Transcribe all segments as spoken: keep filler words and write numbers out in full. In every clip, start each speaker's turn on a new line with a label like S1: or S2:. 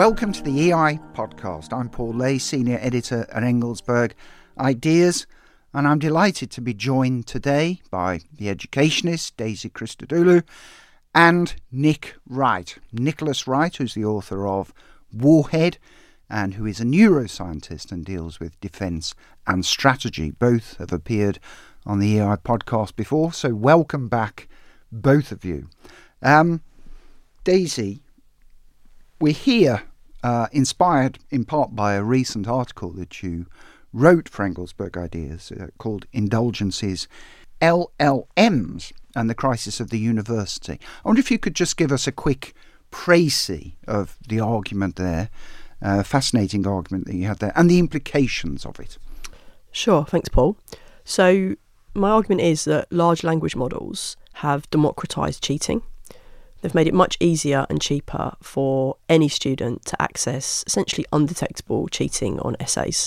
S1: Welcome to the E I Podcast. I'm Paul Lay, Senior Editor at Engelsberg Ideas, and I'm delighted to be joined today by the educationist Daisy Christodoulou and Nick Wright. Nicholas Wright, who's the author of Warhead and who is a neuroscientist and deals with defence and strategy. Both have appeared on the E I Podcast before, so welcome back, both of you. Um, Daisy, we're here uh, inspired in part by a recent article that you wrote for Engelsberg Ideas uh, called Indulgences, L L Ms and the Crisis of the University. I wonder if you could just give us a quick précis of the argument there, uh, fascinating argument that you had there, and the implications of it.
S2: Sure, thanks, Paul. So my argument is that large language models have democratised cheating. They've made it much easier and cheaper for any student to access essentially undetectable cheating on essays.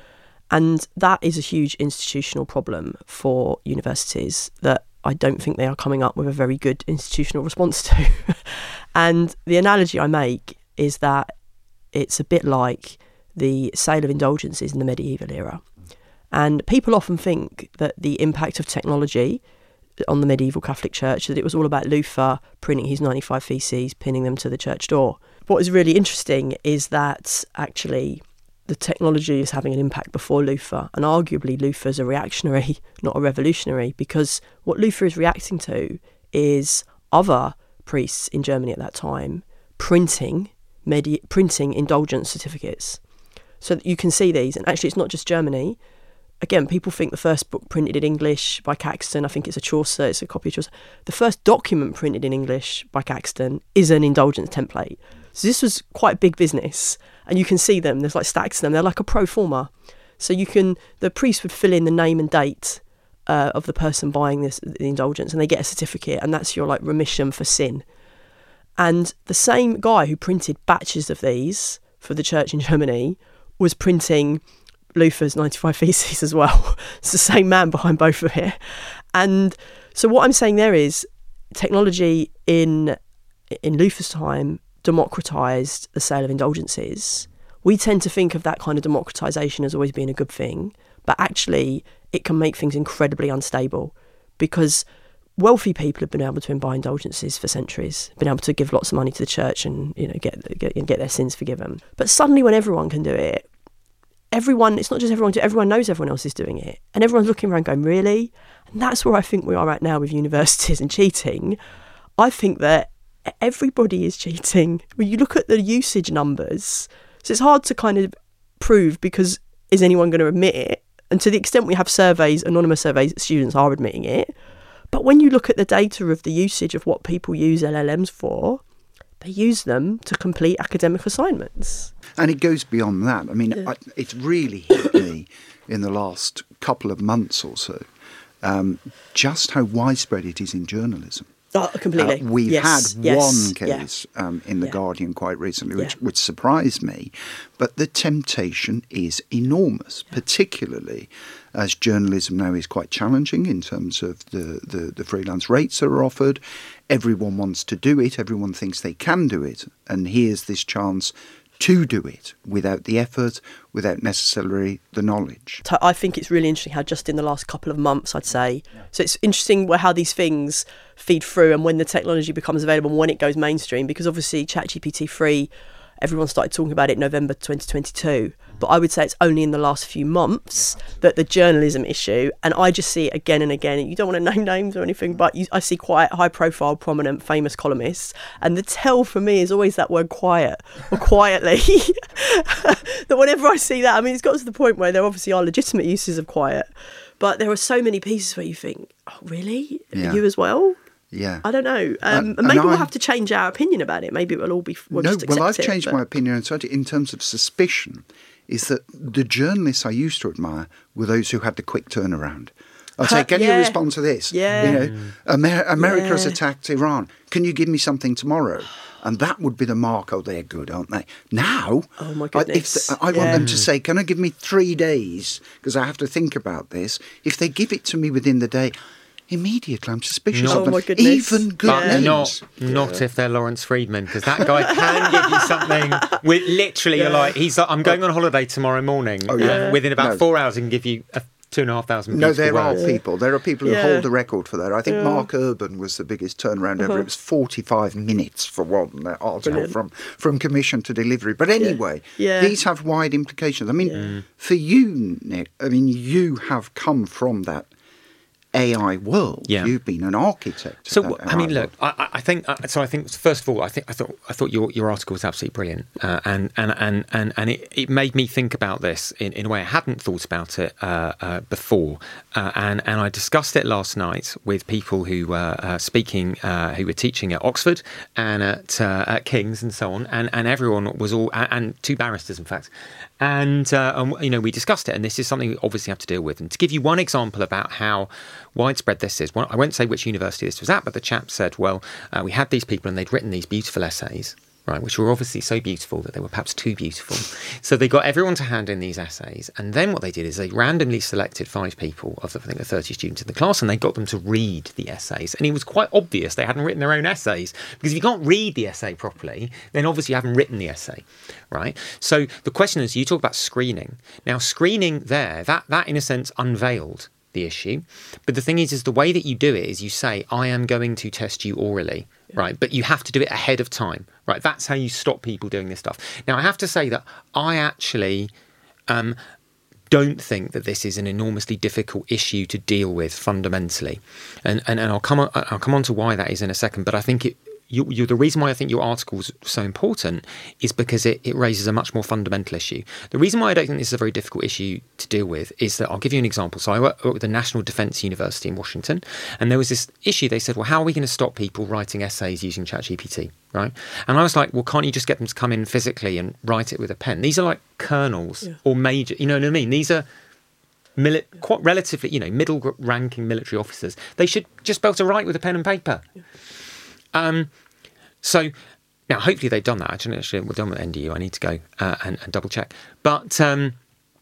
S2: And that is a huge institutional problem for universities that I don't think they are coming up with a very good institutional response to. And the analogy I make is that it's a bit like the sale of indulgences in the medieval era. And people often think that the impact of technology on the medieval Catholic Church, that it was all about Luther printing his ninety-five Theses, pinning them to the church door. What is really interesting is that actually the technology is having an impact before Luther, and arguably Luther's a reactionary, not a revolutionary, because what Luther is reacting to is other priests in Germany at that time printing medi- printing indulgence certificates. So that you can see these, and actually it's not just Germany. Again, people think the first book printed in English by Caxton, I think it's a Chaucer, it's a copy of Chaucer. The first document printed in English by Caxton is an indulgence template. So this was quite big business, and you can see them, there's like stacks of them, they're like a pro forma. So you can, the priest would fill in the name and date uh, of the person buying this the indulgence, and they get a certificate, and that's your like remission for sin. And the same guy who printed batches of these for the church in Germany was printing Luther's ninety-five Theses as well. It's the same man behind both of it. And so what I'm saying there is technology in in Luther's time democratised the sale of indulgences. We tend to think of that kind of democratisation as always being a good thing, but actually it can make things incredibly unstable, because wealthy people have been able to buy indulgences for centuries, been able to give lots of money to the church and, you know, get get, get their sins forgiven. But suddenly when everyone can do it, everyone, it's not just everyone, everyone knows everyone else is doing it. And everyone's looking around going, really? And that's where I think we are right now with universities and cheating. I think that everybody is cheating. When you look at the usage numbers, so it's hard to kind of prove, because is anyone going to admit it? And to the extent we have surveys, anonymous surveys, students are admitting it. But when you look at the data of the usage of what people use L L Ms for, they use them to complete academic assignments.
S1: And it goes beyond that. I mean,
S2: Yeah.
S1: I, it's really hit me in the last couple of months or so, um, just how widespread it is in journalism.
S2: Oh, completely.
S1: Uh, we've
S2: yes.
S1: had
S2: yes.
S1: one case
S2: yeah.
S1: um, in The
S2: Yeah.
S1: Guardian quite recently, which,
S2: Yeah.
S1: which surprised me. But the temptation is enormous, yeah. particularly as journalism now is quite challenging in terms of the, the, the freelance rates that are offered. Everyone wants to do it. Everyone thinks they can do it. And here's this chance to do it without the effort, without necessarily the knowledge.
S2: I think it's really interesting how just in the last couple of months, I'd say, yeah. so it's interesting how these things feed through and when the technology becomes available and when it goes mainstream, because obviously ChatGPT three, everyone started talking about it in November twenty twenty-two. But I would say it's only in the last few months that the journalism issue, and I just see it again and again. You don't want to name names or anything, but you, I see quite high profile, prominent, famous columnists. And the tell for me is always that word quiet or quietly. That whenever I see that, I mean, it's got to the point where there obviously are legitimate uses of quiet. But there are so many pieces where you think, oh, really?
S1: Yeah.
S2: You as well?
S1: Yeah.
S2: I don't know. Um,
S1: and,
S2: and maybe
S1: and
S2: we'll
S1: I,
S2: have to change our opinion about it. Maybe it will all be, we'll
S1: no,
S2: just accept
S1: well, I've
S2: it,
S1: changed
S2: but...
S1: my opinion in terms of suspicion, is that the journalists I used to admire were those who had the quick turnaround. I'd say, can
S2: yeah.
S1: you respond to this?
S2: Yeah.
S1: You know, Amer- America has
S2: yeah.
S1: attacked Iran. Can you give me something tomorrow? And that would be the mark. Oh, they're good, aren't they? Now,
S2: oh my
S1: I,
S2: goodness.
S1: if the, I want
S2: yeah.
S1: them to say, can I give me three days? Because I have to think about this. If they give it to me within the day, Immediately, I'm suspicious
S3: Not-
S1: of them.
S2: Oh, my goodness.
S1: Even good
S3: But
S2: Yeah.
S1: names.
S3: not not if they're Lawrence Friedman, because that guy can give you something. With literally, you're like, he's like, I'm going on holiday tomorrow morning.
S1: Oh, yeah.
S3: And within about
S1: No.
S3: four hours, he can give you a two and a half thousand.
S1: No,
S3: beautiful
S1: there are
S3: words.
S1: people. There are people who
S2: Yeah.
S1: hold the record for that. I think
S2: Yeah.
S1: Mark Urban was the biggest turnaround ever.
S2: Uh-huh.
S1: It was forty-five minutes for one that article
S2: Brilliant.
S1: from from commission to delivery. But anyway,
S2: Yeah.
S1: these have wide implications. I mean, for you, Nick, I mean, you have come from that A I world.
S3: Yeah.
S1: You've been an architect.
S3: So
S1: of that
S3: I mean,
S1: A I
S3: look, I, I think uh, so. I think first of all, I think I thought I thought your, your article was absolutely brilliant, uh, and and and and and it, it made me think about this in, in a way I hadn't thought about it uh, uh, before, uh, and and I discussed it last night with people who were uh, speaking, uh, who were teaching at Oxford and at, uh, at King's and so on, and and everyone was all and, and two barristers in fact. And, uh, and, you know, we discussed it, and this is something we obviously have to deal with. And to give you one example about how widespread this is, well, I won't say which university this was at, but the chap said, well, uh, we had these people and they'd written these beautiful essays, right, which were obviously so beautiful that they were perhaps too beautiful. So they got everyone to hand in these essays. And then what they did is they randomly selected five people of, the, I think, the thirty students in the class, and they got them to read the essays. And it was quite obvious they hadn't written their own essays, because if you can't read the essay properly, then obviously you haven't written the essay, right? So the question is, you talk about screening. Now, screening there, that, that in a sense unveiled the issue. But the thing is, is the way that you do it is you say, I am going to test you orally, right? But you have to do it ahead of time, right? That's how you stop people doing this stuff. Now, I have to say that I actually um, don't think that this is an enormously difficult issue to deal with fundamentally. And and, and I'll come on, I'll come on to why that is in a second. But I think it, You, you, the reason why I think your article is so important is because it, it raises a much more fundamental issue. The reason why I don't think this is a very difficult issue to deal with is that I'll give you an example. So I work with the National Defence University in Washington, and there was this issue. They said, well, how are we going to stop people writing essays using ChatGPT, right? And I was like, well, can't you just get them to come in physically and write it with a pen? These are like colonels
S2: Yeah.
S3: or major, you know what I mean? These are mili- quite relatively, you know, middle-ranking military officers. They should just be able to write with a pen and paper. Yeah. Um, so now, hopefully they've done that. Actually, actually we're done with N D U. I need to go uh, and, and double check. But um,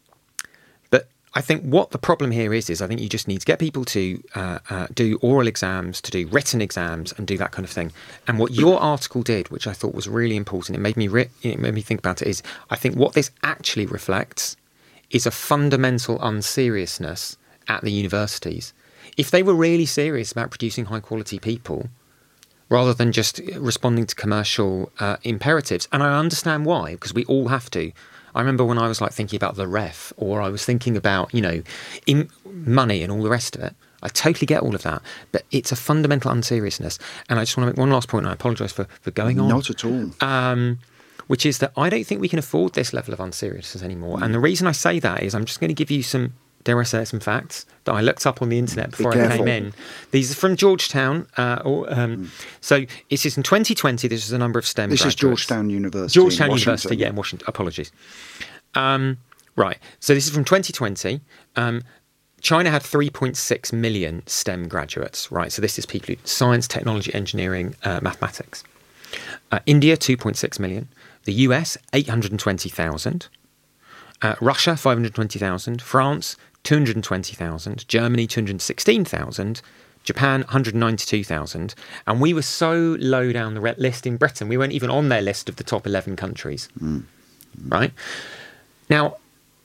S3: but I think what the problem here is is I think you just need to get people to uh, uh, do oral exams, to do written exams, and do that kind of thing. And what your article did, which I thought was really important, it made me re- it made me think about it. Is I think what this actually reflects is a fundamental unseriousness at the universities. If they were really serious about producing high quality people, rather than just responding to commercial uh, imperatives. And I understand why, because we all have to. I remember when I was like thinking about the ref, or I was thinking about, you know, in money and all the rest of it. I totally get all of that, but it's a fundamental unseriousness. And I just want to make one last point, and I apologise for, for going on.
S1: Not at all.
S3: Um, which is that I don't think we can afford this level of unseriousness anymore. Mm. And the reason I say that is I'm just going to give you some, dare I say, some facts that I looked up on the internet before I came in. These are from Georgetown. Uh, or, um, mm. So this is in twenty twenty. This is the number of STEM
S1: This
S3: graduates.
S1: is Georgetown University.
S3: Georgetown
S1: in
S3: University, yeah, in Washington. Apologies. Um, right. So this is from twenty twenty. Um, China had three point six million STEM graduates. Right. So this is people who science, technology, engineering, uh, mathematics. Uh, India, two point six million. The U S, eight hundred twenty thousand. Uh, Russia, five hundred twenty thousand. France, two hundred twenty thousand. Germany, two hundred sixteen thousand. Japan, one hundred ninety-two thousand. And we were so low down the list in Britain, we weren't even on their list of the top eleven countries. Mm. Right? Now,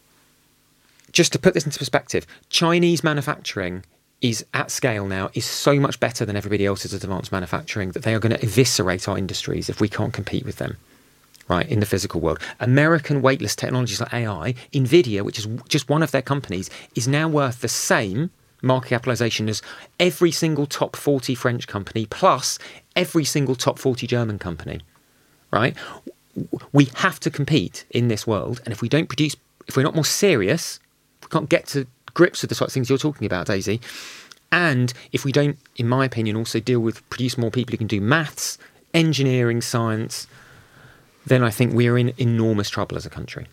S3: just to put this into perspective, Chinese manufacturing is at scale now, is so much better than everybody else's advanced manufacturing that they are going to eviscerate our industries if we can't compete with them. Right, in the physical world. American weightless technologies like A I, NVIDIA, which is just one of their companies, is now worth the same market capitalization as every single top forty French company, plus every single top forty German company. Right? We have to compete in this world, and if we don't produce, if we're not more serious, we can't get to grips with the sort of things you're talking about, Daisy. And if we don't, in my opinion, also deal with, produce more people who can do maths, engineering, science, then I think we're in enormous trouble as a country.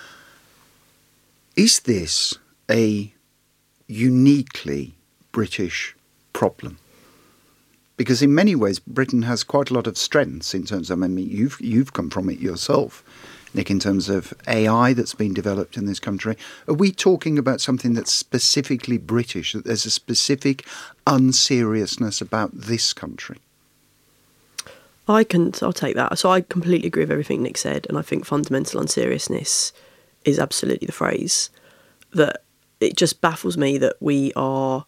S1: Is this a uniquely British problem? Because in many ways, Britain has quite a lot of strengths in terms of, I mean, you've, you've come from it yourself, Nick, in terms of A I that's been developed in this country. Are we talking about something that's specifically British, that there's a specific unseriousness about this country?
S2: I can, I'll take that. So I completely agree with everything Nick said, and I think fundamental unseriousness is absolutely the phrase. That it just baffles me that we are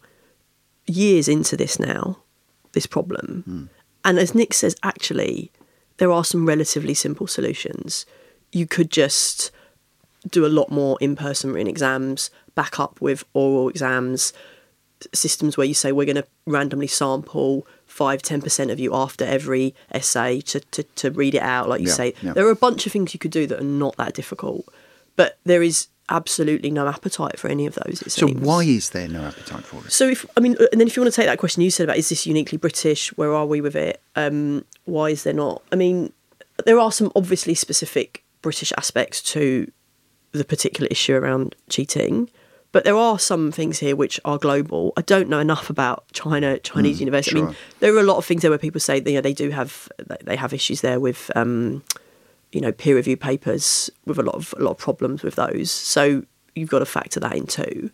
S2: years into this now, this problem. Mm. And as Nick says, actually, there are some relatively simple solutions. You could just do a lot more in-person written exams, back up with oral exams, systems where you say we're going to randomly sample five, ten percent of you after every essay to, to, to read it out, like you
S1: yeah,
S2: say.
S1: Yeah.
S2: There are a bunch of things you could do that are not that difficult, but there is absolutely no appetite for any of those, it
S1: So
S2: seems.
S1: why is there no appetite for it?
S2: So, if I mean, and then if you want to take that question you said about, is this uniquely British? Where are we with it? Um, why is there not? I mean, there are some obviously specific British aspects to the particular issue around cheating, but there are some things here which are global. I don't know enough about China, Chinese mm, university.
S1: Sure.
S2: I mean, there are a lot of things there where people say that, you know, they do have they have issues there with, um, you know, peer review papers with a lot of a lot of problems with those. So you've got to factor that in too.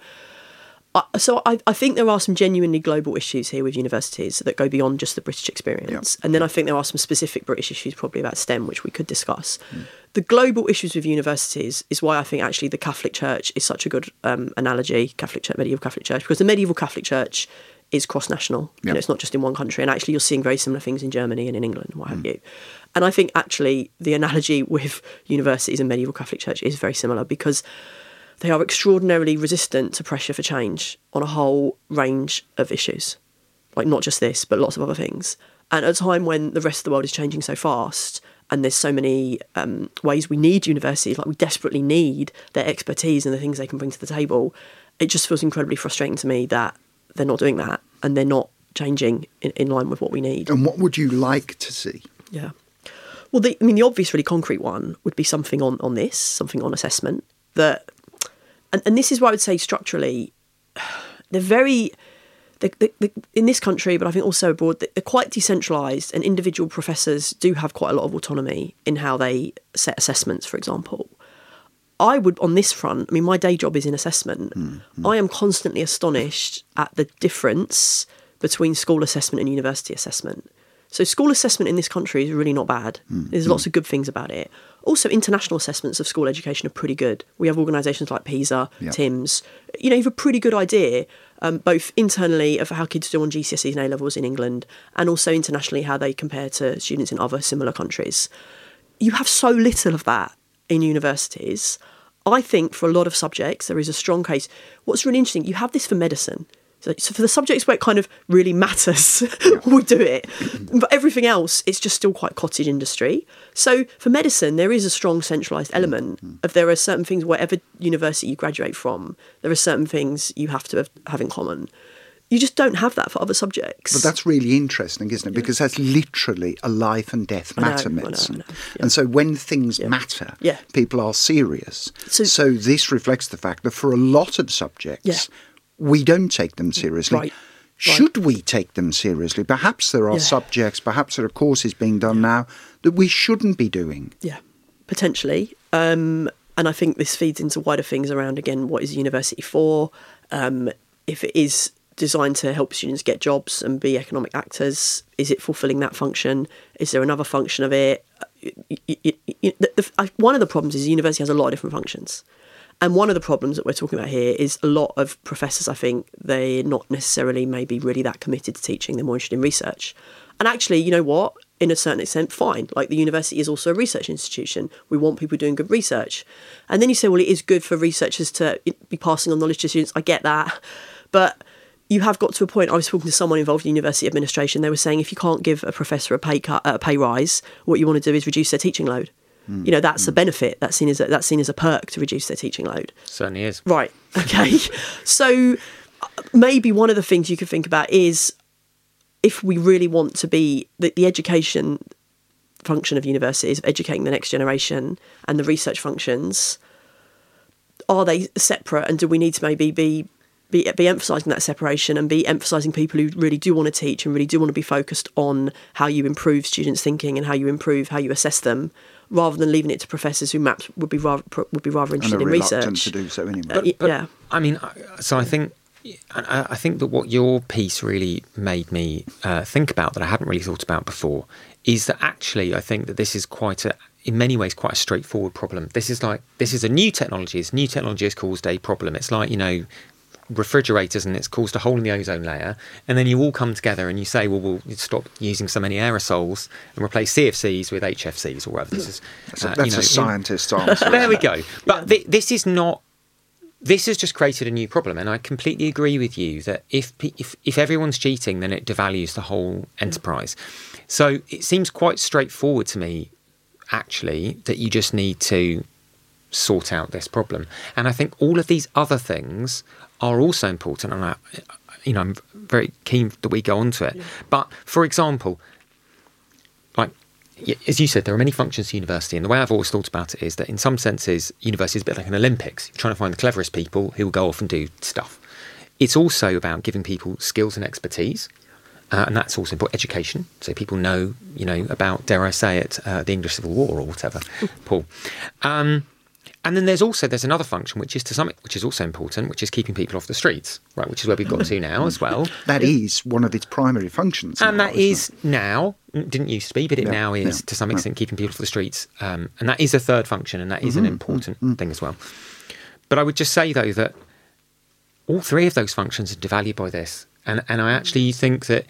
S2: Uh, so I, I think there are some genuinely global issues here with universities that go beyond just the British experience.
S1: Yeah.
S2: And then I think there are some specific British issues probably about STEM, which we could discuss. Mm. The global issues with universities is why I think actually the Catholic Church is such a good um, analogy, Catholic Church, medieval Catholic Church, because the medieval Catholic Church is cross-national.
S1: Yeah.
S2: You know, it's not just in one country. And actually you're seeing very similar things in Germany and in England and what
S1: mm.
S2: have you. And I think actually the analogy with universities and medieval Catholic Church is very similar, because they are extraordinarily resistant to pressure for change on a whole range of issues. Like not just this, but lots of other things. And at a time when the rest of the world is changing so fast and there's so many um, ways we need universities, like we desperately need their expertise and the things they can bring to the table, it just feels incredibly frustrating to me that they're not doing that and they're not changing in, in line with what we need.
S1: And what would you like to see?
S2: Yeah. Well, the, I mean, the obvious, really concrete one would be something on, on this, something on assessment that... And, and this is why I would say structurally, they're very, they're, they're, in this country, but I think also abroad, they're quite decentralised, and individual professors do have quite a lot of autonomy in how they set assessments, for example. I would, on this front, I mean, my day job is in assessment. Mm-hmm. I am constantly astonished at the difference between school assessment and university assessment. So school assessment in this country is really not bad. Mm. There's lots of good things about it. Also, international assessments of school education are pretty good. We have organisations like PISA, yep. TIMSS. You know, you have a pretty good idea, um, both internally of how kids do on G C S Es and A-levels in England, and also internationally how they compare to students in other similar countries. You have so little of that in universities. I think for a lot of subjects, there is a strong case. What's really interesting, you have this for medicine. So, so for the subjects where it kind of really matters, yeah. we do it. But everything else, it's just still quite cottage industry. So for medicine, there is a strong centralised element mm-hmm. of there are certain things, wherever university you graduate from, there are certain things you have to have, have in common. You just don't have that for other subjects.
S1: But that's really interesting, isn't it? Because that's literally a life and death matter
S2: I know,
S1: medicine.
S2: I know, I know. Yeah.
S1: And so when things
S2: yeah.
S1: matter,
S2: yeah.
S1: people are serious. So, so this reflects the fact that for a lot of subjects,
S2: yeah.
S1: we don't take them seriously.
S2: Right.
S1: Should
S2: right.
S1: we take them seriously? Perhaps there are
S2: yeah.
S1: subjects, perhaps there are courses being done yeah. now that we shouldn't be doing.
S2: Yeah, potentially. Um, and I think this feeds into wider things around, again, what is a university for? Um, if it is designed to help students get jobs and be economic actors, is it fulfilling that function? Is there another function of it? It, it, it, the, the, one of the problems is the university has a lot of different functions. And one of the problems that we're talking about here is a lot of professors, I think, they're not necessarily maybe really that committed to teaching. They're more interested in research. And actually, you know what? In a certain extent, fine. Like the university is also a research institution. We want people doing good research. And then you say, well, it is good for researchers to be passing on knowledge to students. I get that. But you have got to a point, I was talking to someone involved in university administration. They were saying if you can't give a professor a pay cut, a pay rise, what you want to do is reduce their teaching load. Mm. You know, that's mm. a benefit. That's seen as a, that's seen as a perk to reduce their teaching load.
S3: Certainly is.
S2: Right. Okay. So maybe one of the things you could think about is if we really want to be the, the education function of universities, of educating the next generation, and the research functions, are they separate? And do we need to maybe be Be, be emphasising that separation and be emphasising people who really do want to teach and really do want to be focused on how you improve students' thinking and how you improve how you assess them? rather than leaving it to professors who perhaps would be rather would be rather interested
S1: and are
S2: in
S1: reluctant
S2: research
S1: to do so anyway.
S2: Uh, y-
S3: But,
S2: yeah.
S3: I mean, I- so I think I I think that what your piece really made me uh, think about that I hadn't really thought about before is that actually I think that this is quite a, in many ways, quite a straightforward problem. This is like this is a new technology. This new technology has caused a problem. It's like, you know, refrigerators, and it's caused a hole in the ozone layer, and then you all come together and you say, well, we'll stop using so many aerosols and replace C F Cs with H F Cs or whatever. This is
S1: That's a,
S3: uh,
S1: that's
S3: you know,
S1: a scientist's answer.
S3: there we go. But th- this is not. This has just created a new problem, and I completely agree with you that if pe- if if everyone's cheating, then it devalues the whole enterprise. So it seems quite straightforward to me, actually, that you just need to sort out this problem. And I think all of these other things are also important, and I, you know, I'm very keen that we go on to it. Yeah. But for example, like, as you said, there are many functions to university, and the way I've always thought about it is that in some senses, university is a bit like an Olympics. You're trying to find the cleverest people who will go off and do stuff. It's also about giving people skills and expertise, uh, and that's also important. Education, so people know, you know, about, dare I say it, uh, the English Civil War or whatever, Paul. Um, And then there's also there's another function which is to some which is also important, which is keeping people off the streets, right? Which is where we've got to now as well.
S1: That is one of its primary functions,
S3: and
S1: now,
S3: that
S1: isn't
S3: is
S1: it?
S3: now didn't used to be, but it
S1: Yeah,
S3: now is
S1: yeah,
S3: to some
S1: yeah.
S3: extent keeping people off the streets, um, and that is a third function, and that is
S1: Mm-hmm,
S3: an important thing as well. But I would just say though that all three of those functions are devalued by this, and and I actually think that.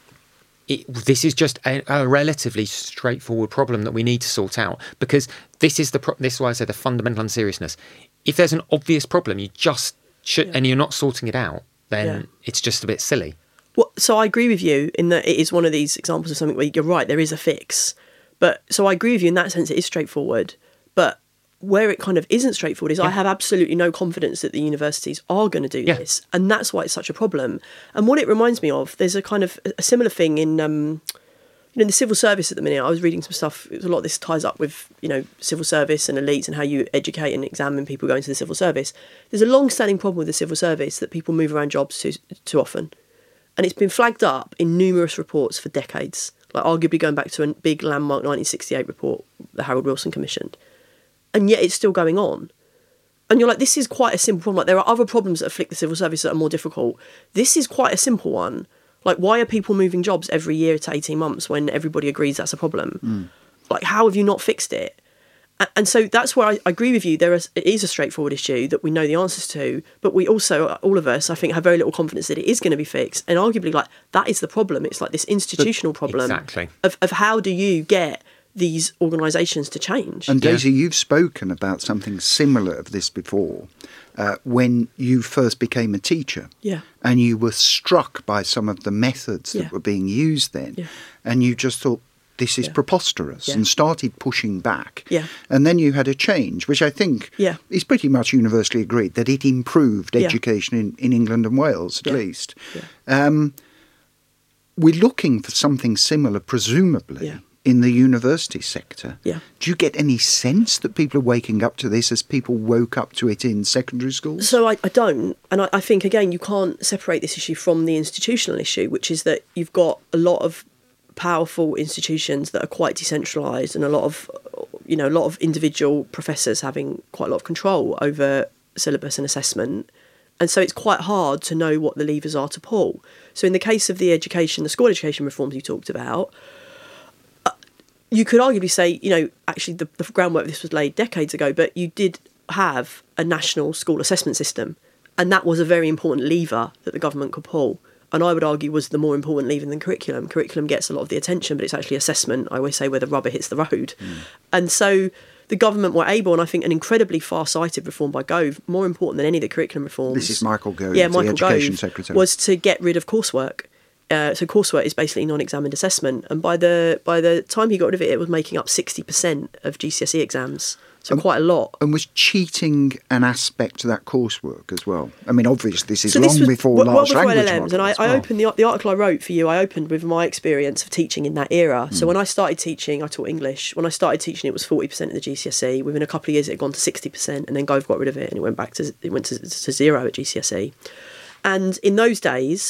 S3: It, this is just a, a relatively straightforward problem that we need to sort out, because this is the pro- this is why I say the fundamental unseriousness. If there's an obvious problem, you just should,
S2: Yeah.
S3: and you're not sorting it out, then
S2: Yeah.
S3: it's just a bit silly.
S2: Well, so I agree with you in that it is one of these examples of something where you're right, there is a fix. But so I agree with you in that sense, it is straightforward. But where it kind of isn't straightforward is I have absolutely no confidence that the universities are going to do
S3: Yeah.
S2: this. And that's why it's such a problem. And what it reminds me of, there's a kind of a similar thing in, um, you know, in the civil service at the minute. I was reading some stuff. It was a lot of this ties up with, you know, civil service and elites and how you educate and examine people going to the civil service. There's a long-standing problem with the civil service that people move around jobs too, too often. And it's been flagged up in numerous reports for decades, like arguably going back to a big landmark nineteen sixty-eight report the Harold Wilson commissioned. And yet it's still going on. And you're like, this is quite a simple problem. Like, there are other problems that afflict the civil service that are more difficult. This is quite a simple one. Like, why are people moving jobs every year to eighteen months when everybody agrees that's a problem? Mm. Like, how have you not fixed it? And, and so that's where I, I agree with you. There is, it is a straightforward issue that we know the answers to, but we also, all of us, I think, have very little confidence that it is going to be fixed. And arguably, like, that is the problem. It's like this institutional problem
S3: Exactly.
S2: of, of how do you get these organisations to change.
S1: And Daisy, you've spoken about something similar of this before, uh, when you first became a teacher.
S2: Yeah.
S1: And you were struck by some of the methods that
S2: Yeah.
S1: were being used then.
S2: Yeah.
S1: And you just thought, this is
S2: Yeah.
S1: preposterous,
S2: Yeah.
S1: and started pushing back.
S2: Yeah.
S1: And then you had a change, which I think
S2: Yeah.
S1: is pretty much universally agreed, that it improved
S2: Yeah.
S1: education in, in England and Wales, at
S2: Yeah.
S1: least.
S2: Yeah.
S1: Um, we're looking for something similar, presumably,
S2: Yeah.
S1: in the university sector.
S2: Yeah.
S1: Do you get any sense that people are waking up to this as people woke up to it in secondary schools?
S2: So I, I don't. And I, I think, again, you can't separate this issue from the institutional issue, which is that you've got a lot of powerful institutions that are quite decentralised, and a lot of, you know, a lot of individual professors having quite a lot of control over syllabus and assessment. And so it's quite hard to know what the levers are to pull. So in the case of the education, the school education reforms you talked about, uh, you could arguably say, you know, actually the, the groundwork of this was laid decades ago, but you did have a national school assessment system. And that was a very important lever that the government could pull. And I would argue was the more important lever than curriculum. Curriculum gets a lot of the attention, but it's actually assessment, I always say, where the rubber hits the road. Mm. And so the government were able, and I think an incredibly far-sighted reform by Gove, more important than any of the curriculum reforms.
S1: This is Michael Gove,
S2: yeah,
S1: the
S2: Michael
S1: Education
S2: Gove,
S1: Secretary.
S2: Was to get rid of coursework. Uh, so coursework is basically non-examined assessment. And by the by the time he got rid of it, it was making up sixty percent of G C S E exams. So um, quite a lot.
S1: And was cheating an aspect to that coursework as well? I mean, obviously, this is
S2: so
S1: long
S2: this was,
S1: before
S2: well,
S1: large
S2: well before
S1: language
S2: L L Ms, and I,
S1: well.
S2: I opened the, the article I wrote for you, I opened with my experience of teaching in that era. Mm. So when I started teaching, I taught English. When I started teaching, it was forty percent of the G C S E. Within a couple of years, it had gone to sixty percent, and then Gove got rid of it, and it went back to, it went to, to zero at G C S E. And in those days,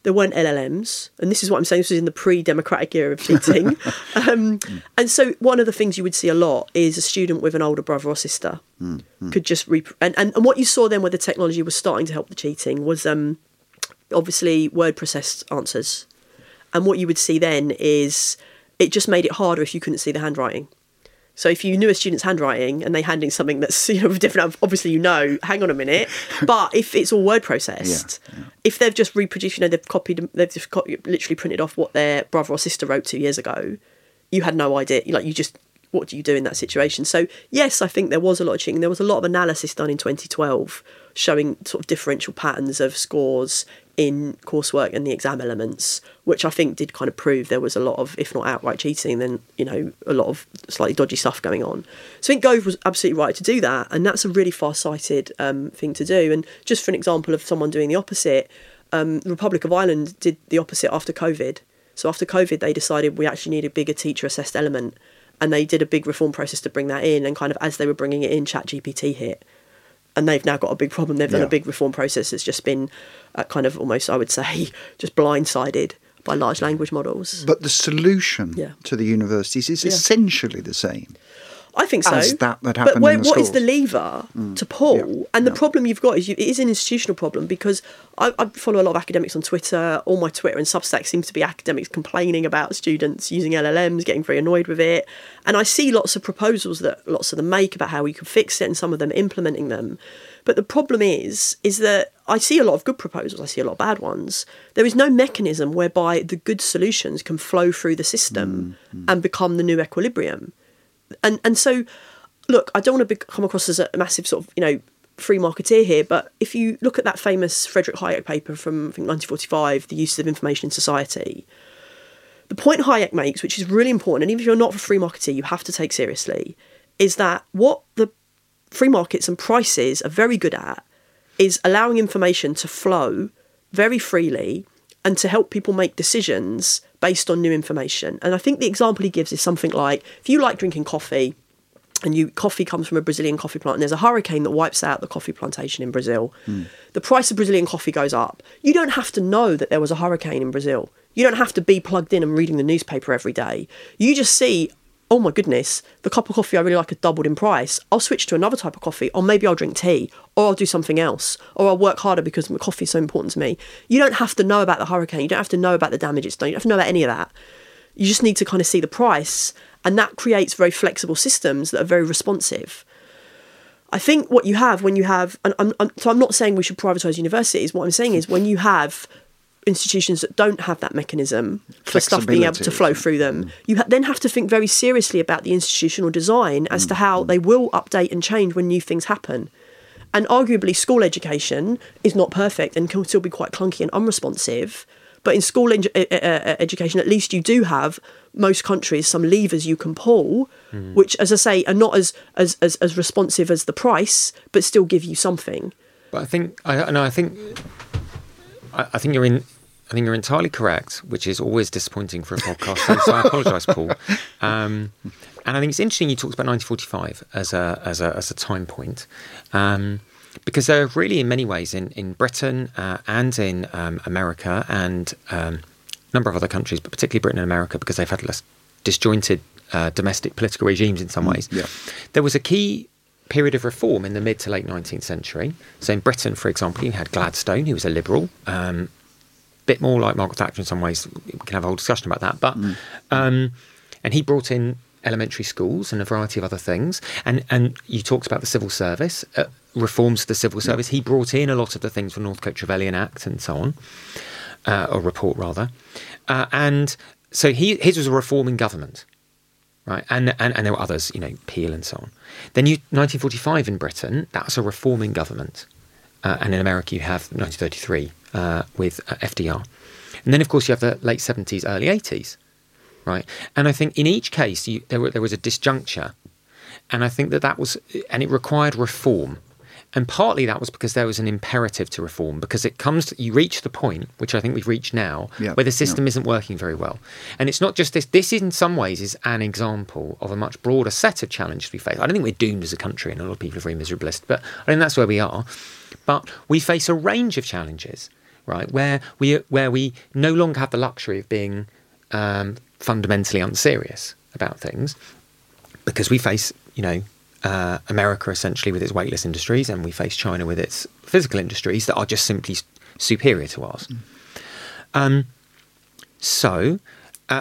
S2: there weren't L L Ms, and this is what I'm saying, this was in the pre-democratic era of cheating. um, and so one of the things you would see a lot is a student with an older brother or sister mm, mm. could just... Rep- and, and, and what you saw then where the technology was starting to help the cheating was um, obviously word-processed answers. And what you would see then is it just made it harder if you couldn't see the handwriting. So if you knew a student's handwriting and they hand in something that's, you know, different, obviously you know, hang on a minute. But if it's all word processed, yeah, yeah. if they've just reproduced, you know, they've copied, they've just got, literally printed off what their brother or sister wrote two years ago, you had no idea. Like, you just, what do you do in that situation? So yes, I think there was a lot of cheating. There was a lot of analysis done in twenty twelve showing sort of differential patterns of scores in coursework and the exam elements, which I think did kind of prove there was a lot of, if not outright cheating, then, you know, a lot of slightly dodgy stuff going on. So I think Gove was absolutely right to do that, and that's a really far-sighted um, thing to do. And just for an example of someone doing the opposite, um, the Republic of Ireland did the opposite after COVID. So after COVID, they decided we actually need a bigger teacher-assessed element, and they did a big reform process to bring that in, and kind of as they were bringing it in, ChatGPT hit. And they've now got a big problem. They've done yeah. a big reform process that's just been uh, kind of almost, I would say, just blindsided by large language models.
S1: But the solution yeah. to the universities is yeah. essentially the same.
S2: I think so.
S1: As that that happened
S2: but where,
S1: in the
S2: what
S1: schools.
S2: is the lever mm. to pull? Yeah. And the yeah. problem you've got is you, it is an institutional problem, because I, I follow a lot of academics on Twitter. All my Twitter and Substack seems to be academics complaining about students using L L Ms, getting very annoyed with it. And I see lots of proposals that lots of them make about how we could fix it, and some of them implementing them. But the problem is, is that I see a lot of good proposals, I see a lot of bad ones. There is no mechanism whereby the good solutions can flow through the system mm. Mm. and become the new equilibrium. And and so, look, I don't want to be, come across as a massive sort of, you know, free marketeer here, but if you look at that famous Frederick Hayek paper from, I think, nineteen forty-five, The Uses of Information in Society, the point Hayek makes, which is really important, and even if you're not a free marketeer, you have to take seriously, is that what the free markets and prices are very good at is allowing information to flow very freely and to help people make decisions based on new information. And I think the example he gives is something like, if you like drinking coffee, and you coffee comes from a Brazilian coffee plant, and there's a hurricane that wipes out the coffee plantation in Brazil, mm. the price of Brazilian coffee goes up. You don't have to know that there was a hurricane in Brazil. You don't have to be plugged in and reading the newspaper every day. You just see, oh my goodness, the cup of coffee I really like has doubled in price. I'll switch to another type of coffee, or maybe I'll drink tea, or I'll do something else, or I'll work harder because coffee is so important to me. You don't have to know about the hurricane. You don't have to know about the damage it's done. You don't have to know about any of that. You just need to kind of see the price, and that creates very flexible systems that are very responsive. I think what you have when you have, and I'm, I'm, so I'm not saying we should privatise universities. What I'm saying is when you have institutions that don't have that mechanism for stuff being able to flow through them, you ha- then have to think very seriously about the institutional design as mm. to how they will update and change when new things happen. And arguably school education is not perfect and can still be quite clunky and unresponsive. But in school en- uh, uh, education, at least you do have, most countries, some levers you can pull, mm. which, as I say, are not as, as, as, as responsive as the price, but still give you something.
S3: But I think, I no, I think, I, I think you're in, I think you're entirely correct, which is always disappointing for a podcast. So I apologise, Paul. Um, and I think it's interesting you talked about nineteen forty-five as a as a as a time point. Um, Because there are really, in many ways, in, in Britain uh, and in um, America and um, a number of other countries, but particularly Britain and America, because they've had less disjointed uh, domestic political regimes in some ways,
S1: yeah.
S3: there was a key period of reform in the mid to late nineteenth century. So in Britain, for example, you had Gladstone, who was a liberal, um, bit more like Margaret Thatcher in some ways. We can have a whole discussion about that. But mm. um, and he brought in elementary schools and a variety of other things. And, and you talked about the civil service. Uh, reforms to the civil service. He brought in a lot of the things from Northcote Trevelyan Act and so on, uh, or report rather. Uh, and so he, his was a reforming government, right? And, and and there were others, you know, Peel and so on. Then you, nineteen forty-five in Britain, that's a reforming government. Uh, and in America you have nineteen thirty-three uh, with uh, F D R. And then of course you have the late seventies, early eighties, right? And I think in each case you, there, were, there was a disjuncture. And I think that that was, and it required reform. And partly that was because there was an imperative to reform, because it comes, to, you reach the point, which I think we've reached now, yeah, where the system yeah. isn't working very well. And it's not just this, this in some ways is an example of a much broader set of challenges we face. I don't think we're doomed as a country, and a lot of people are very miserablest, but I think that's where we are. But we face a range of challenges right? Where we where we no longer have the luxury of being um, fundamentally unserious about things, because we face, you know, uh, America essentially with its weightless industries, and we face China with its physical industries that are just simply superior to ours. Mm. Um, so, uh,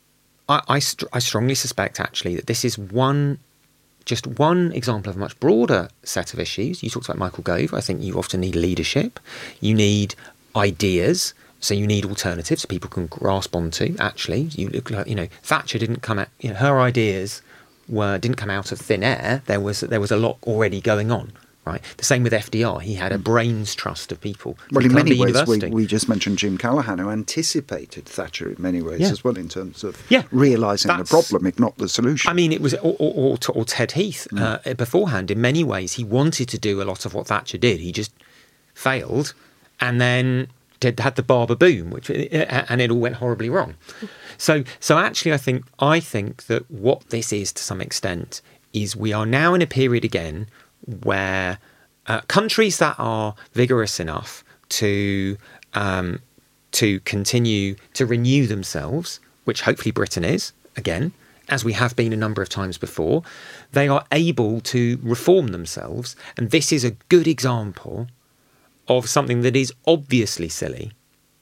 S3: I I, st- I strongly suspect actually that this is one. Just one example of a much broader set of issues. You talked about Michael Gove. I think you often need leadership. You need ideas. So you need alternatives people can grasp onto. Actually, you look like, you know, Thatcher didn't come out. You know, her ideas were didn't come out of thin air. There was there was a lot already going on. Right. The same with F D R. He had a brains trust of people.
S1: Well, in many ways, we, we just mentioned Jim Callaghan, who anticipated Thatcher in many ways yeah. as well, in terms of yeah. realising the problem, if not the solution.
S3: I mean, it was, or, or, or Ted Heath mm. uh, beforehand. In many ways, he wanted to do a lot of what Thatcher did. He just failed, and then did, had the Barber boom, which and it all went horribly wrong. So, so actually, I think I think that what this is, to some extent, is we are now in a period again where uh, countries that are vigorous enough to um, to continue to renew themselves, which hopefully Britain is, again, as we have been a number of times before, they are able to reform themselves. And this is a good example of something that is obviously silly,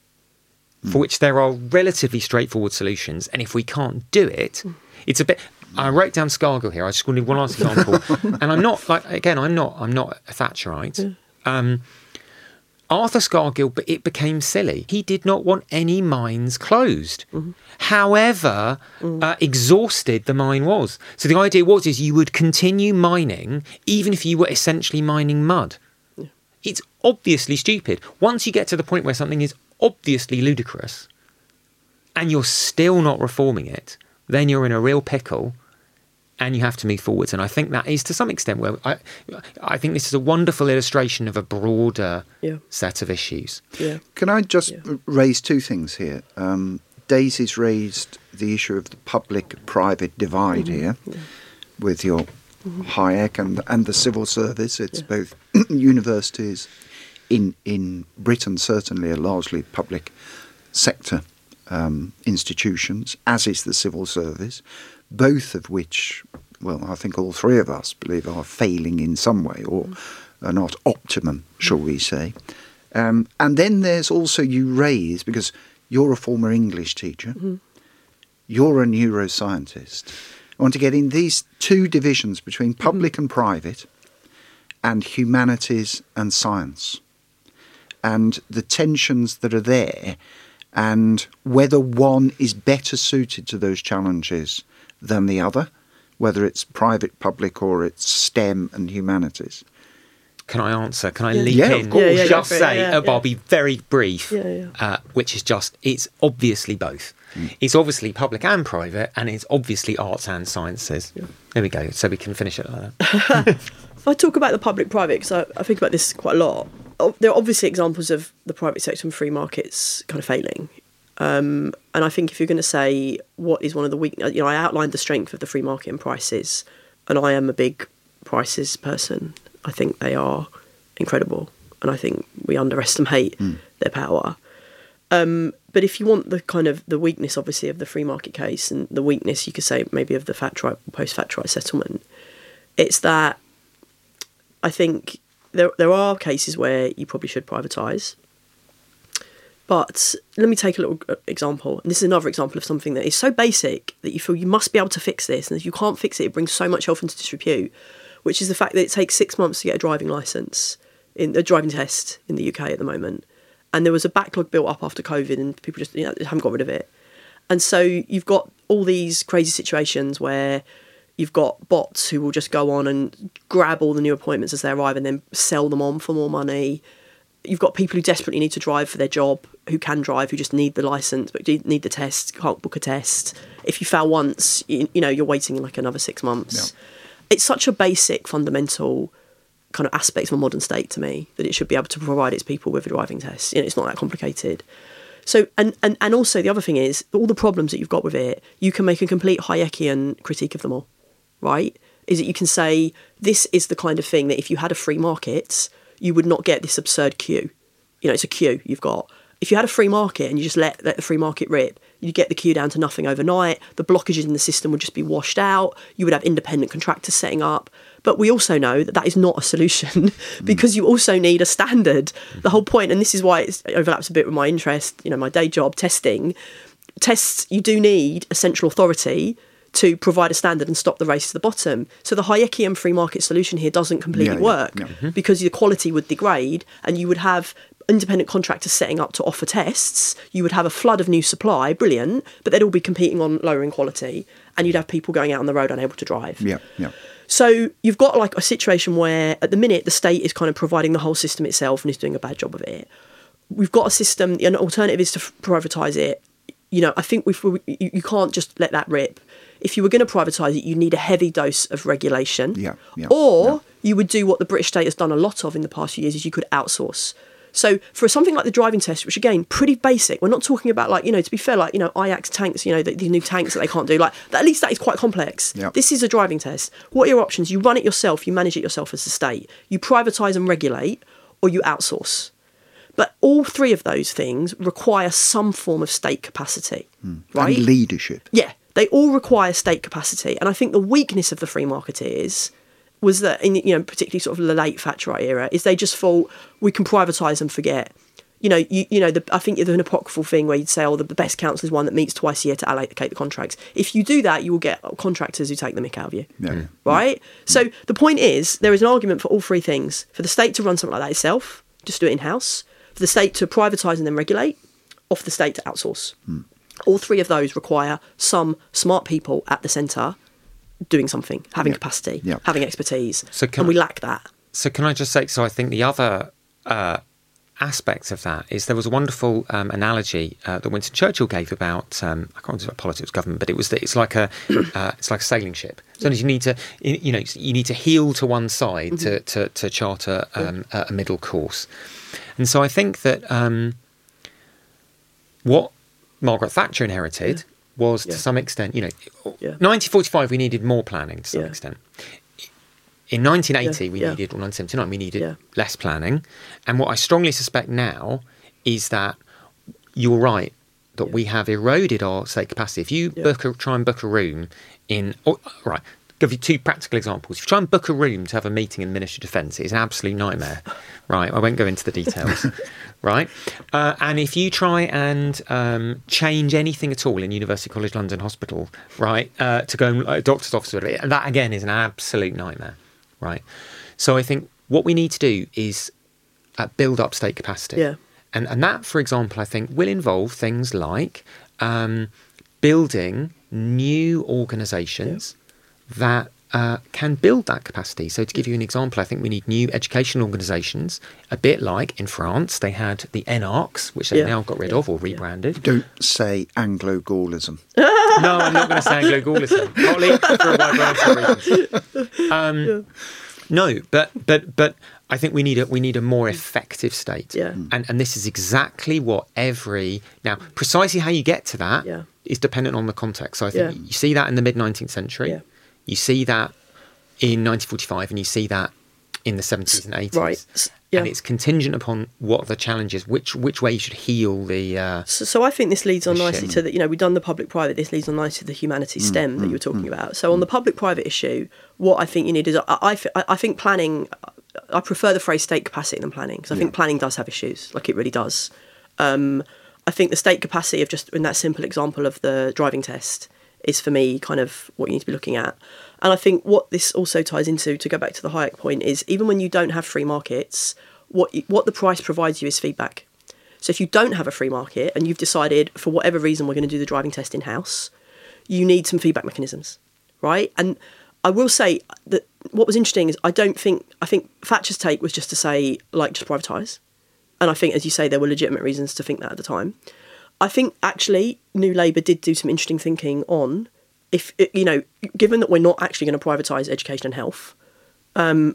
S3: mm. for which there are relatively straightforward solutions. And if we can't do it, it's a bit... I wrote down Scargill here. I just wanted one last example, and I'm not like again. I'm not. I'm not a Thatcherite. Um, Arthur Scargill, but it became silly. He did not want any mines closed, mm-hmm. however mm. uh, exhausted the mine was. So the idea was is you would continue mining even if you were essentially mining mud. Yeah. It's obviously stupid. Once you get to the point where something is obviously ludicrous, and you're still not reforming it, then you're in a real pickle and you have to move forwards. And I think that is, to some extent, where I, I think this is a wonderful illustration of a broader yeah. set of issues.
S1: Yeah. Can I just yeah. raise two things here? Um, Daisy's raised the issue of the public-private divide mm-hmm. here yeah. with your mm-hmm. Hayek and, and the civil service. It's yeah. both universities in, in Britain, certainly, are largely public sector Um, institutions, as is the civil service, both of which, well, I think all three of us believe are failing in some way or are not optimum, shall we say. Um, and then there's also, you raise, because you're a former English teacher, mm-hmm. you're a neuroscientist. I want to get in these two divisions between public mm-hmm. and private and humanities and science, and the tensions that are there, and whether one is better suited to those challenges than the other, whether it's private, public, or it's STEM and humanities.
S3: Can I answer? Can I yeah. leap
S1: yeah,
S3: in?
S1: Of course.
S2: Yeah, yeah,
S3: just say,
S2: yeah,
S3: uh,
S2: yeah.
S3: I'll be very brief,
S2: yeah, yeah. Uh,
S3: which is just, it's obviously both. Mm. It's obviously public and private, and it's obviously arts and sciences. Yeah. There we go. So we can finish it like that.
S2: If I talk about the public-private, because I, I think about this quite a lot, there are obviously examples of the private sector and free markets kind of failing. Um, and I think if you're going to say what is one of the weak, you know, I outlined the strength of the free market and prices, and I am a big prices person. I think they are incredible, and I think we underestimate mm. their power. Um, but if you want the kind of the weakness, obviously, of the free market case, and the weakness, you could say, maybe of the Thatcherite, post-Thatcherite settlement, it's that I think there there are cases where you probably should privatise. But let me take a little example. And this is another example of something that is so basic that you feel you must be able to fix this. And if you can't fix it, it brings so much health into disrepute, which is the fact that it takes six months to get a driving licence, in a driving test in the U K at the moment. And there was a backlog built up after COVID and people just you know, haven't got rid of it. And so you've got all these crazy situations where you've got bots who will just go on and grab all the new appointments as they arrive and then sell them on for more money. You've got people who desperately need to drive for their job, who can drive, who just need the licence, but need the test, can't book a test. If you fail once, you, you know, you're waiting like another six months. Yeah. It's such a basic, fundamental kind of aspect of a modern state to me that it should be able to provide its people with a driving test. You know, it's not that complicated. So, and, and, and also the other thing is, all the problems that you've got with it, you can make a complete Hayekian critique of them all, right? Is that you can say, this is the kind of thing that if you had a free market, you would not get this absurd queue, you know, it's a queue you've got. If you had a free market and you just let, let the free market rip, you'd get the queue down to nothing overnight. The blockages in the system would just be washed out. You would have independent contractors setting up. But we also know that that is not a solution because you also need a standard. The whole point, and this is why it overlaps a bit with my interest, you know, my day job, testing. Tests, you do need a central authority to provide a standard and stop the race to the bottom. So the Hayekian free market solution here doesn't completely
S1: Yeah, yeah,
S2: work
S1: yeah.
S3: Mm-hmm.
S2: because the quality would degrade and you would have independent contractors setting up to offer tests. You would have a flood of new supply, brilliant, but they'd all be competing on lowering quality and you'd have people going out on the road unable to drive.
S1: Yeah, yeah.
S2: So you've got like a situation where at the minute the state is kind of providing the whole system itself and is doing a bad job of it. We've got a system, an alternative is to privatise it. You know, I think we've, we you, you can't just let that rip. If you were going to privatise it, you need a heavy dose of regulation.
S1: Yeah, yeah,
S2: or
S1: yeah.
S2: you would do what the British state has done a lot of in the past few years, is you could outsource. So for something like the driving test, which again, pretty basic, we're not talking about like, you know, to be fair, like, you know, I X tanks, you know, the, these new tanks that they can't do, like, at least that is quite complex.
S1: Yep.
S2: This is a driving test. What are your options? You run it yourself, you manage it yourself as the state. You privatise and regulate, or you outsource. But all three of those things require some form of state capacity, right?
S1: And leadership.
S2: Yeah, they all require state capacity. And I think the weakness of the free marketeers was that, in, you know, particularly sort of the late Thatcherite era, is they just thought we can privatise and forget. You know, you, you know. The, I think there's an apocryphal thing where you'd say, "Oh, the best council is one that meets twice a year to allocate the contracts." If you do that, you will get contractors who take the mick out of you,
S1: Yeah.
S2: right? So the point is, there is an argument for all three things: for the state to run something like that itself, just do it in house; for the state to privatise and then regulate; or for the state to outsource.
S1: Hmm.
S2: All three of those require some smart people at the centre doing something, having
S1: Yeah.
S2: capacity,
S1: Yeah.
S2: having expertise,
S3: So can
S2: and we
S3: I-
S2: lack that.
S3: So can I just say, so I think the other uh, aspect of that is there was a wonderful um, analogy uh, that Winston Churchill gave about, um, I can't remember if it was politics, government, but it was that it's like a uh, it's like a sailing ship. So you need to, you know, you need to heel to one side
S2: Mm-hmm.
S3: to, to, to charter um, a middle course. And so I think that um, what Margaret Thatcher inherited was
S2: Yeah.
S3: to some extent, you know,
S2: Yeah.
S3: nineteen forty-five we needed more planning to some
S2: Yeah.
S3: extent. In nineteen eighty,
S2: Yeah,
S3: we
S2: yeah.
S3: needed, or nineteen seventy-nine, we needed
S2: Yeah.
S3: less planning. And what I strongly suspect now is that you're right, that
S2: Yeah.
S3: we have eroded our state capacity. If you
S2: Yeah.
S3: book a, try and book a room in, or, right, give you two practical examples. If you try and book a room to have a meeting in the Ministry of Defence, it's an absolute nightmare. Right, I won't go into the details. Right, uh, and if you try and um, change anything at all in University College London Hospital, right, uh, to go and uh, doctor's office, or whatever, that again is an absolute nightmare. Right, so I think what we need to do is uh, build up state capacity.
S2: Yeah.
S3: And and that, for example, I think will involve things like um, building new organisations that uh, can build that capacity. So to give you an example, I think we need new educational organisations, a bit like in France, they had the N A R Cs, which they
S2: Yeah.
S3: now got rid
S2: Yeah.
S3: of or rebranded.
S1: Don't say Anglo-Gaullism.
S3: No, I'm not going to say Anglo-Gaullism. Partly for a wide variety of reasons. Um, No, but but but I think we need a we need a more effective state.
S2: Yeah.
S3: And and this is exactly what every now precisely how you get to that
S2: Yeah.
S3: is dependent on the context. So I think
S2: Yeah.
S3: you see that in the mid nineteenth century.
S2: Yeah.
S3: You see that in nineteen forty-five, and you see that in the seventies and eighties.
S2: Right. S- yeah.
S3: And it's contingent upon what the challenge is, which which way you should heal the. Uh,
S2: So, so I think this leads on
S3: The
S2: nicely
S3: shim.
S2: to the, you know, we've done the public-private, this leads on nicely to the humanities STEM that you were talking about. So on the public-private issue, what I think you need is, I, I, I I think planning, I prefer the phrase state capacity than planning, because I think planning does have issues, like it really does. Um, I think the state capacity of just, in that simple example of the driving test, is for me kind of what you need to be looking at. And I think what this also ties into, to go back to the Hayek point, is even when you don't have free markets, what what the price provides you is feedback. So if you don't have a free market and you've decided for whatever reason we're going to do the driving test in-house, you need some feedback mechanisms, right? And I will say that what was interesting is I don't think, I think Thatcher's take was just to say, like, just privatise. And I think, as you say, there were legitimate reasons to think that at the time. I think actually New Labour did do some interesting thinking on, if, you know, given that we're not actually going to privatise education and health, um,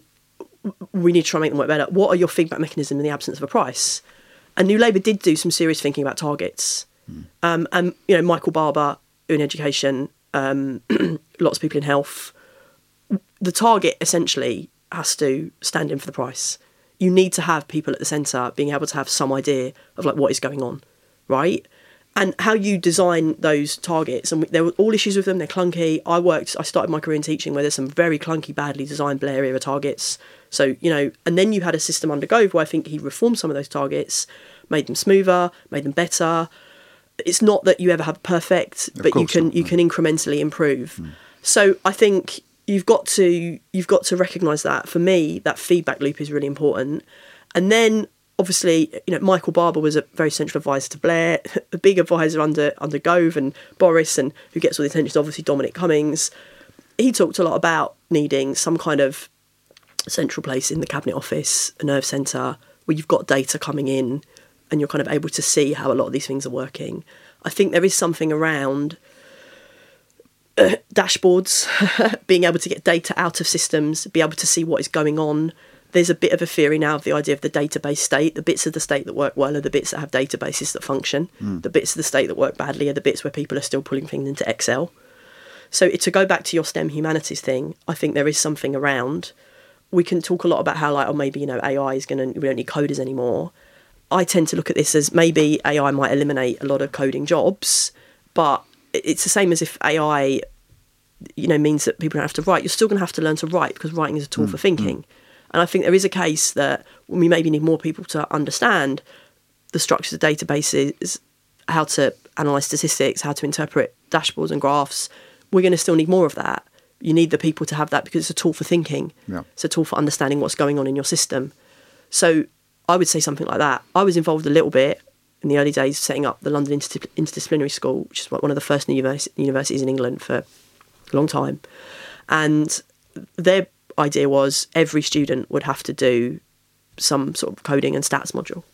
S2: we need to try and make them work better. What are your feedback mechanisms in the absence of a price? And New Labour did do some serious thinking about targets. Mm. Um, and, you know, Michael Barber in education, um, lots of people in health. The target essentially has to stand in for the price. you need to have people at the centre being able to have some idea of like what is going on, right? And how you design those targets, and there were all issues with them. They're clunky. I worked, I started my career in teaching where there's some very clunky, badly designed Blair era targets. So, you know, and then you had a system under Gove where I think he reformed some of those targets, made them smoother, made them better. It's not that you ever have perfect,
S1: Of
S2: but you
S1: course
S2: can
S1: not,
S2: you
S1: no.
S2: can incrementally improve. Mm. So I think you've got to you've got to recognise that. For me, that feedback loop is really important. And then obviously, you know, Michael Barber was a very central advisor to Blair, a big advisor under under Gove and Boris, and who gets all the attention is obviously Dominic Cummings. He talked a lot about needing some kind of central place in the Cabinet Office, a nerve centre, where you've got data coming in and you're kind of able to see how a lot of these things are working. I think there is something around uh, dashboards, being able to get data out of systems, be able to see what is going on. There's a bit of a theory now of the idea of the database state. The bits of the state that work well are the bits that have databases that function. Mm. The bits of the state that work badly are the bits where people are still pulling things into Excel. So to go back to your STEM humanities thing, I think there is something around. We can talk a lot about how, like, oh, maybe, you know, A I is going to, we don't need coders anymore. I tend to look at this as maybe A I might eliminate a lot of coding jobs, but it's the same as if A I, you know, means that people don't have to write. You're still going to have to learn to write because writing is a tool mm. for thinking. Mm. And I think there is a case that we maybe need more people to understand the structures of databases, how to analyse statistics, how to interpret dashboards and graphs. We're going to still need more of that. You need the people to have that because it's a tool for thinking. Yeah. It's a tool for understanding what's going on in your system. So I would say something like that. I was involved a little bit in the early days setting up the London Interdis- Interdisciplinary School, which is one of the first univers- universities in England for a long time. And their idea was every student would have to do some sort of coding and stats module.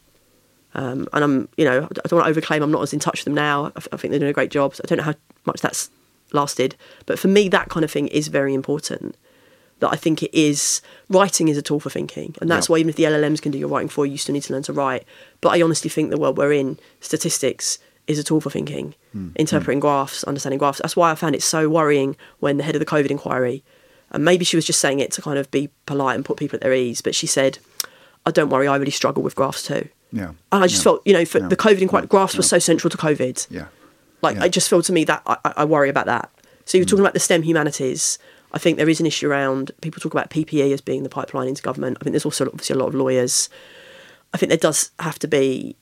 S2: Um, and I'm, you know, I don't want to overclaim I'm not as in touch with them now. I, I think they're doing a great job. So I don't know how much that's lasted. But for me, that kind of thing is very important. That I think it is, writing is a tool for thinking. And that's yeah. why even if the L L Ms can do your writing for you, you still need to learn to write. But I honestly think the world we're in, statistics is a tool for thinking, mm. interpreting mm. graphs, understanding graphs. That's why I found it so worrying when the head of the COVID inquiry, and maybe she was just saying it to kind of be polite and put people at their ease, but she said, oh, don't worry, I really struggle with graphs too.
S1: Yeah.
S2: And I just
S1: yeah.
S2: felt, you know, for
S1: yeah.
S2: the COVID inquiry,
S1: yeah.
S2: graphs
S1: yeah.
S2: were so central to COVID.
S1: Yeah.
S2: Like,
S1: yeah.
S2: I just feel to me that I, I worry about that. So you're
S1: mm.
S2: talking about the STEM humanities. I think there is an issue around, people talk about P P E as being the pipeline into government. I think there's also obviously a lot of lawyers. I think there does have to be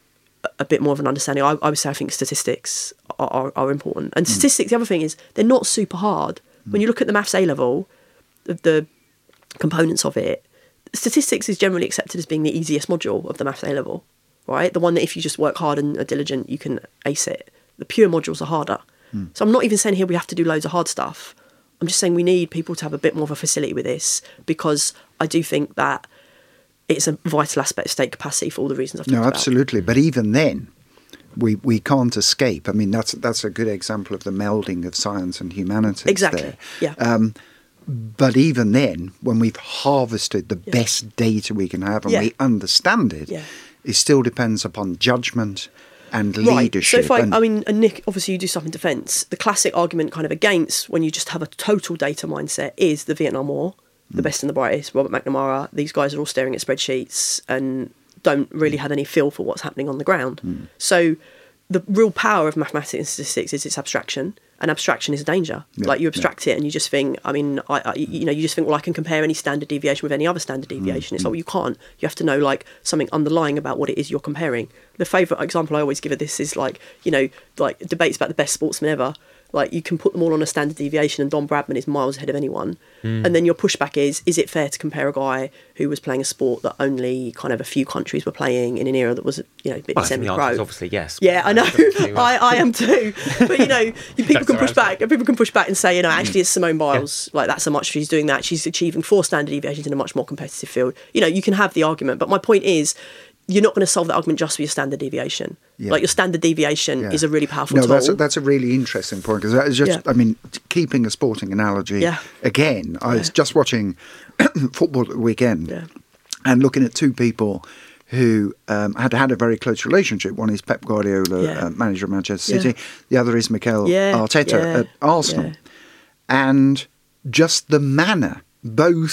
S2: a, a bit more of an understanding. I, I would say I think statistics are, are, are important. And mm. statistics, the other thing is, they're not super hard. Mm. When you look at the maths A level, the, the components of it, statistics is generally accepted as being the easiest module of the maths A level, right? The one that if you just work hard and are diligent, you can ace it. The pure modules are harder. Mm. So I'm not even saying here we have to do loads of hard stuff. I'm just saying we need people to have a bit more of a facility with this, because I do think that it's a vital aspect of state capacity for all the reasons I've talked
S1: no,
S2: about.
S1: No, absolutely. But even then, we, we can't escape. I mean, that's that's a good example of the melding of science and humanities.
S2: Exactly,
S1: there.
S2: yeah.
S1: Um, but even then, when we've harvested the yeah. best data we can have and yeah. we understand it,
S2: yeah.
S1: it still depends upon judgment and
S2: right.
S1: leadership.
S2: So if I,
S1: and,
S2: I mean, and Nick, obviously you do stuff in defence. The classic argument kind of against when you just have a total data mindset is the Vietnam War, the mm. best and the brightest, Robert McNamara. These guys are all staring at spreadsheets and don't really have any feel for what's happening on the ground. Mm. So the real power of mathematics and statistics is its abstraction. And abstraction is a danger. Yeah, like you abstract yeah. it and you just think, I mean, I, I, you know, you just think, well, I can compare any standard deviation with any other standard deviation. Mm, it's mm. like, well, you can't. You have to know, like, something underlying about what it is you're comparing. The favourite example I always give of this is, like, you know, like debates about the best sportsman ever. Like, you can put them all on a standard deviation and Don Bradman is miles ahead of anyone. Mm. And then your pushback is, is it fair to compare a guy who was playing a sport that only kind of a few countries were playing in an era that was, you know, a bit
S3: well,
S2: semi-pro?
S3: I think the answer is obviously yes.
S2: Yeah, I know. I, I am too. But, you know, people can push back. People can push back and say, you know, actually it's Simone Biles. Yeah. Like, that's how much she's doing that. She's achieving four standard deviations in a much more competitive field. You know, you can have the argument. But my point is, you're not going to solve that argument just with your standard deviation. Yeah. Like, your standard deviation yeah. is a really powerful
S1: no,
S2: tool.
S1: No, that's a, that's a really interesting point, because it's just, yeah. I mean, keeping a sporting analogy, yeah. again, I was yeah. just watching football at the weekend
S2: yeah.
S1: and looking at two people who um, had had a very close relationship. One is Pep Guardiola, yeah. uh, manager of Manchester City. Yeah. The other is Mikel
S2: yeah.
S1: Arteta
S2: yeah.
S1: at Arsenal.
S2: Yeah.
S1: And just the manner, both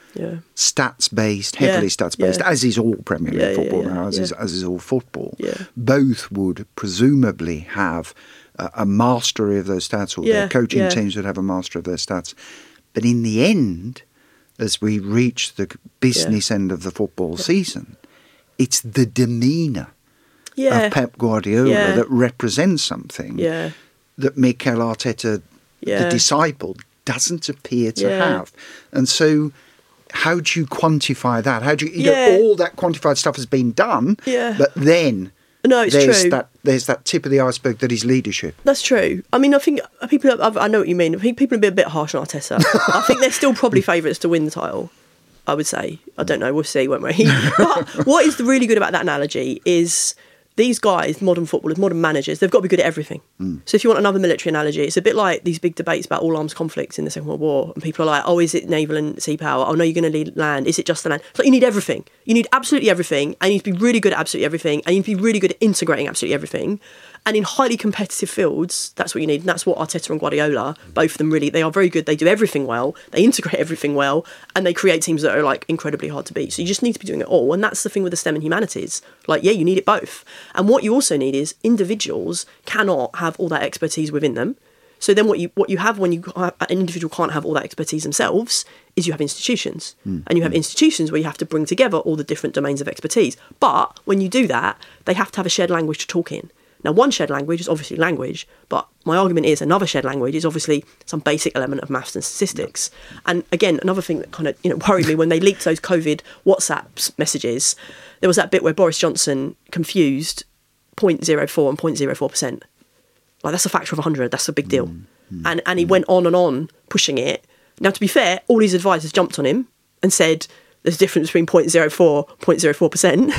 S2: Yeah.
S1: stats-based, heavily
S2: Yeah,
S1: stats-based,
S2: yeah.
S1: as is all Premier League
S2: Yeah, yeah,
S1: football
S2: yeah,
S1: now, as,
S2: yeah.
S1: is, as is all football,
S2: Yeah.
S1: both would presumably have a, a mastery of those stats, or
S2: Yeah,
S1: their coaching
S2: yeah.
S1: teams would have a mastery of their stats. But in the end, as we reach the business end of the football season, it's the demeanour
S2: Yeah.
S1: of Pep Guardiola
S2: Yeah.
S1: that represents something
S2: Yeah.
S1: that Mikel Arteta,
S2: Yeah.
S1: the disciple, doesn't appear to
S2: Yeah.
S1: have. And so how do you quantify that? How do you, you
S2: Yeah.
S1: know, all that quantified stuff has been done,
S2: Yeah.
S1: but then
S2: No, it's
S1: there's
S2: true.
S1: that there's that tip of the iceberg that is leadership.
S2: That's true. I mean, I think people. I know what you mean. I think people are a bit harsh on Arteta. I think they're still probably favourites to win the title. I would say. I don't know. We'll see, won't we? But what is really good about that analogy is these guys, modern footballers, modern managers, they've got to be good at everything. Mm. So if you want another military analogy, it's a bit like these big debates about all arms conflicts in the Second World War. And people are like, oh, is it naval and sea power? Oh, no, you're going to need land. Is it just the land? It's like you need everything. You need absolutely everything. And you need to be really good at absolutely everything. And you need to be really good at integrating absolutely everything. And in highly competitive fields, that's what you need. And that's what Arteta and Guardiola, both of them really, they are very good. They do everything well. They integrate everything well. And they create teams that are like incredibly hard to beat. So you just need to be doing it all. And that's the thing with the STEM and humanities. Like, yeah, you need it both. And what you also need is individuals cannot have all that expertise within them. So then what you what you have when you an individual can't have all that expertise themselves is you have institutions. Mm. And you have institutions where you have to bring together all the different domains of expertise. But when you do that, they have to have a shared language to talk in. Now, one shared language is obviously language, but my argument is another shared language is obviously some basic element of maths and statistics. And again, another thing that kind of you know worried me when they leaked those COVID WhatsApp messages, there was that bit where Boris Johnson confused zero point zero four and zero point zero four percent. Like, that's a factor of one hundred. That's a big deal. Mm, mm, and and he mm. went on and on pushing it. Now, to be fair, all his advisors jumped on him and said there's a difference between zero point zero four, zero point zero four percent.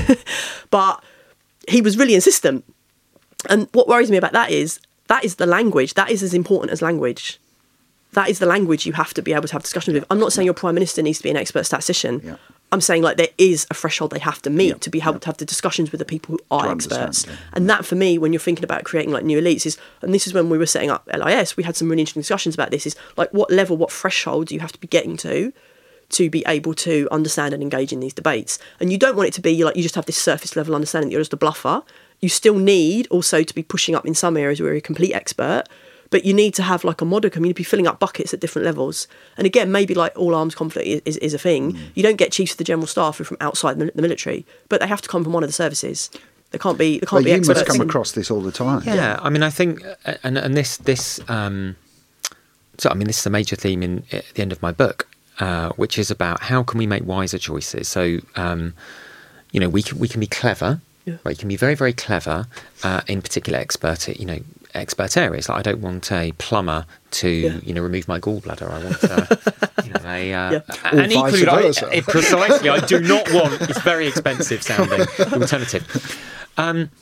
S2: But he was really insistent. And what worries me about that is that is the language. That is as important as language. That is the language you have to be able to have discussions with. I'm not saying your prime minister needs to be an expert statistician. Yeah. I'm saying like there is a threshold they have to meet yeah. to be able yeah. to have the discussions with the people who are to experts. Yeah. And that for me, when you're thinking about creating like new elites is, and this is when we were setting up L I S, we had some really interesting discussions about this, is like what level, what threshold do you have to be getting to to be able to understand and engage in these debates. And you don't want it to be like you just have this surface level understanding that you're just a bluffer. You still need also to be pushing up in some areas where you're a complete expert, but you need to have like a modicum. You need to be filling up buckets at different levels. And again, maybe like all arms conflict is, is, is a thing. Mm. You don't get chiefs of the general staff who are from outside the military, but they have to come from one of the services. They can't be. They can't
S1: well,
S2: be
S1: you
S2: experts.
S1: must come across this all the time.
S3: Yeah, yeah. I mean, I think, and and this this. Um, so I mean, this is a major theme in at the end of my book, uh, which is about how can we make wiser choices. So, um, you know, we can we can be clever. Yeah. Right, you can be very, very clever uh, in particular expert, you know, expert areas. Like I don't want a plumber to, yeah. you know, remove my gallbladder. I want, uh, you know, a uh,
S1: yeah.
S3: and equally, I, it, precisely, I do not want. It's very expensive sounding alternative, um,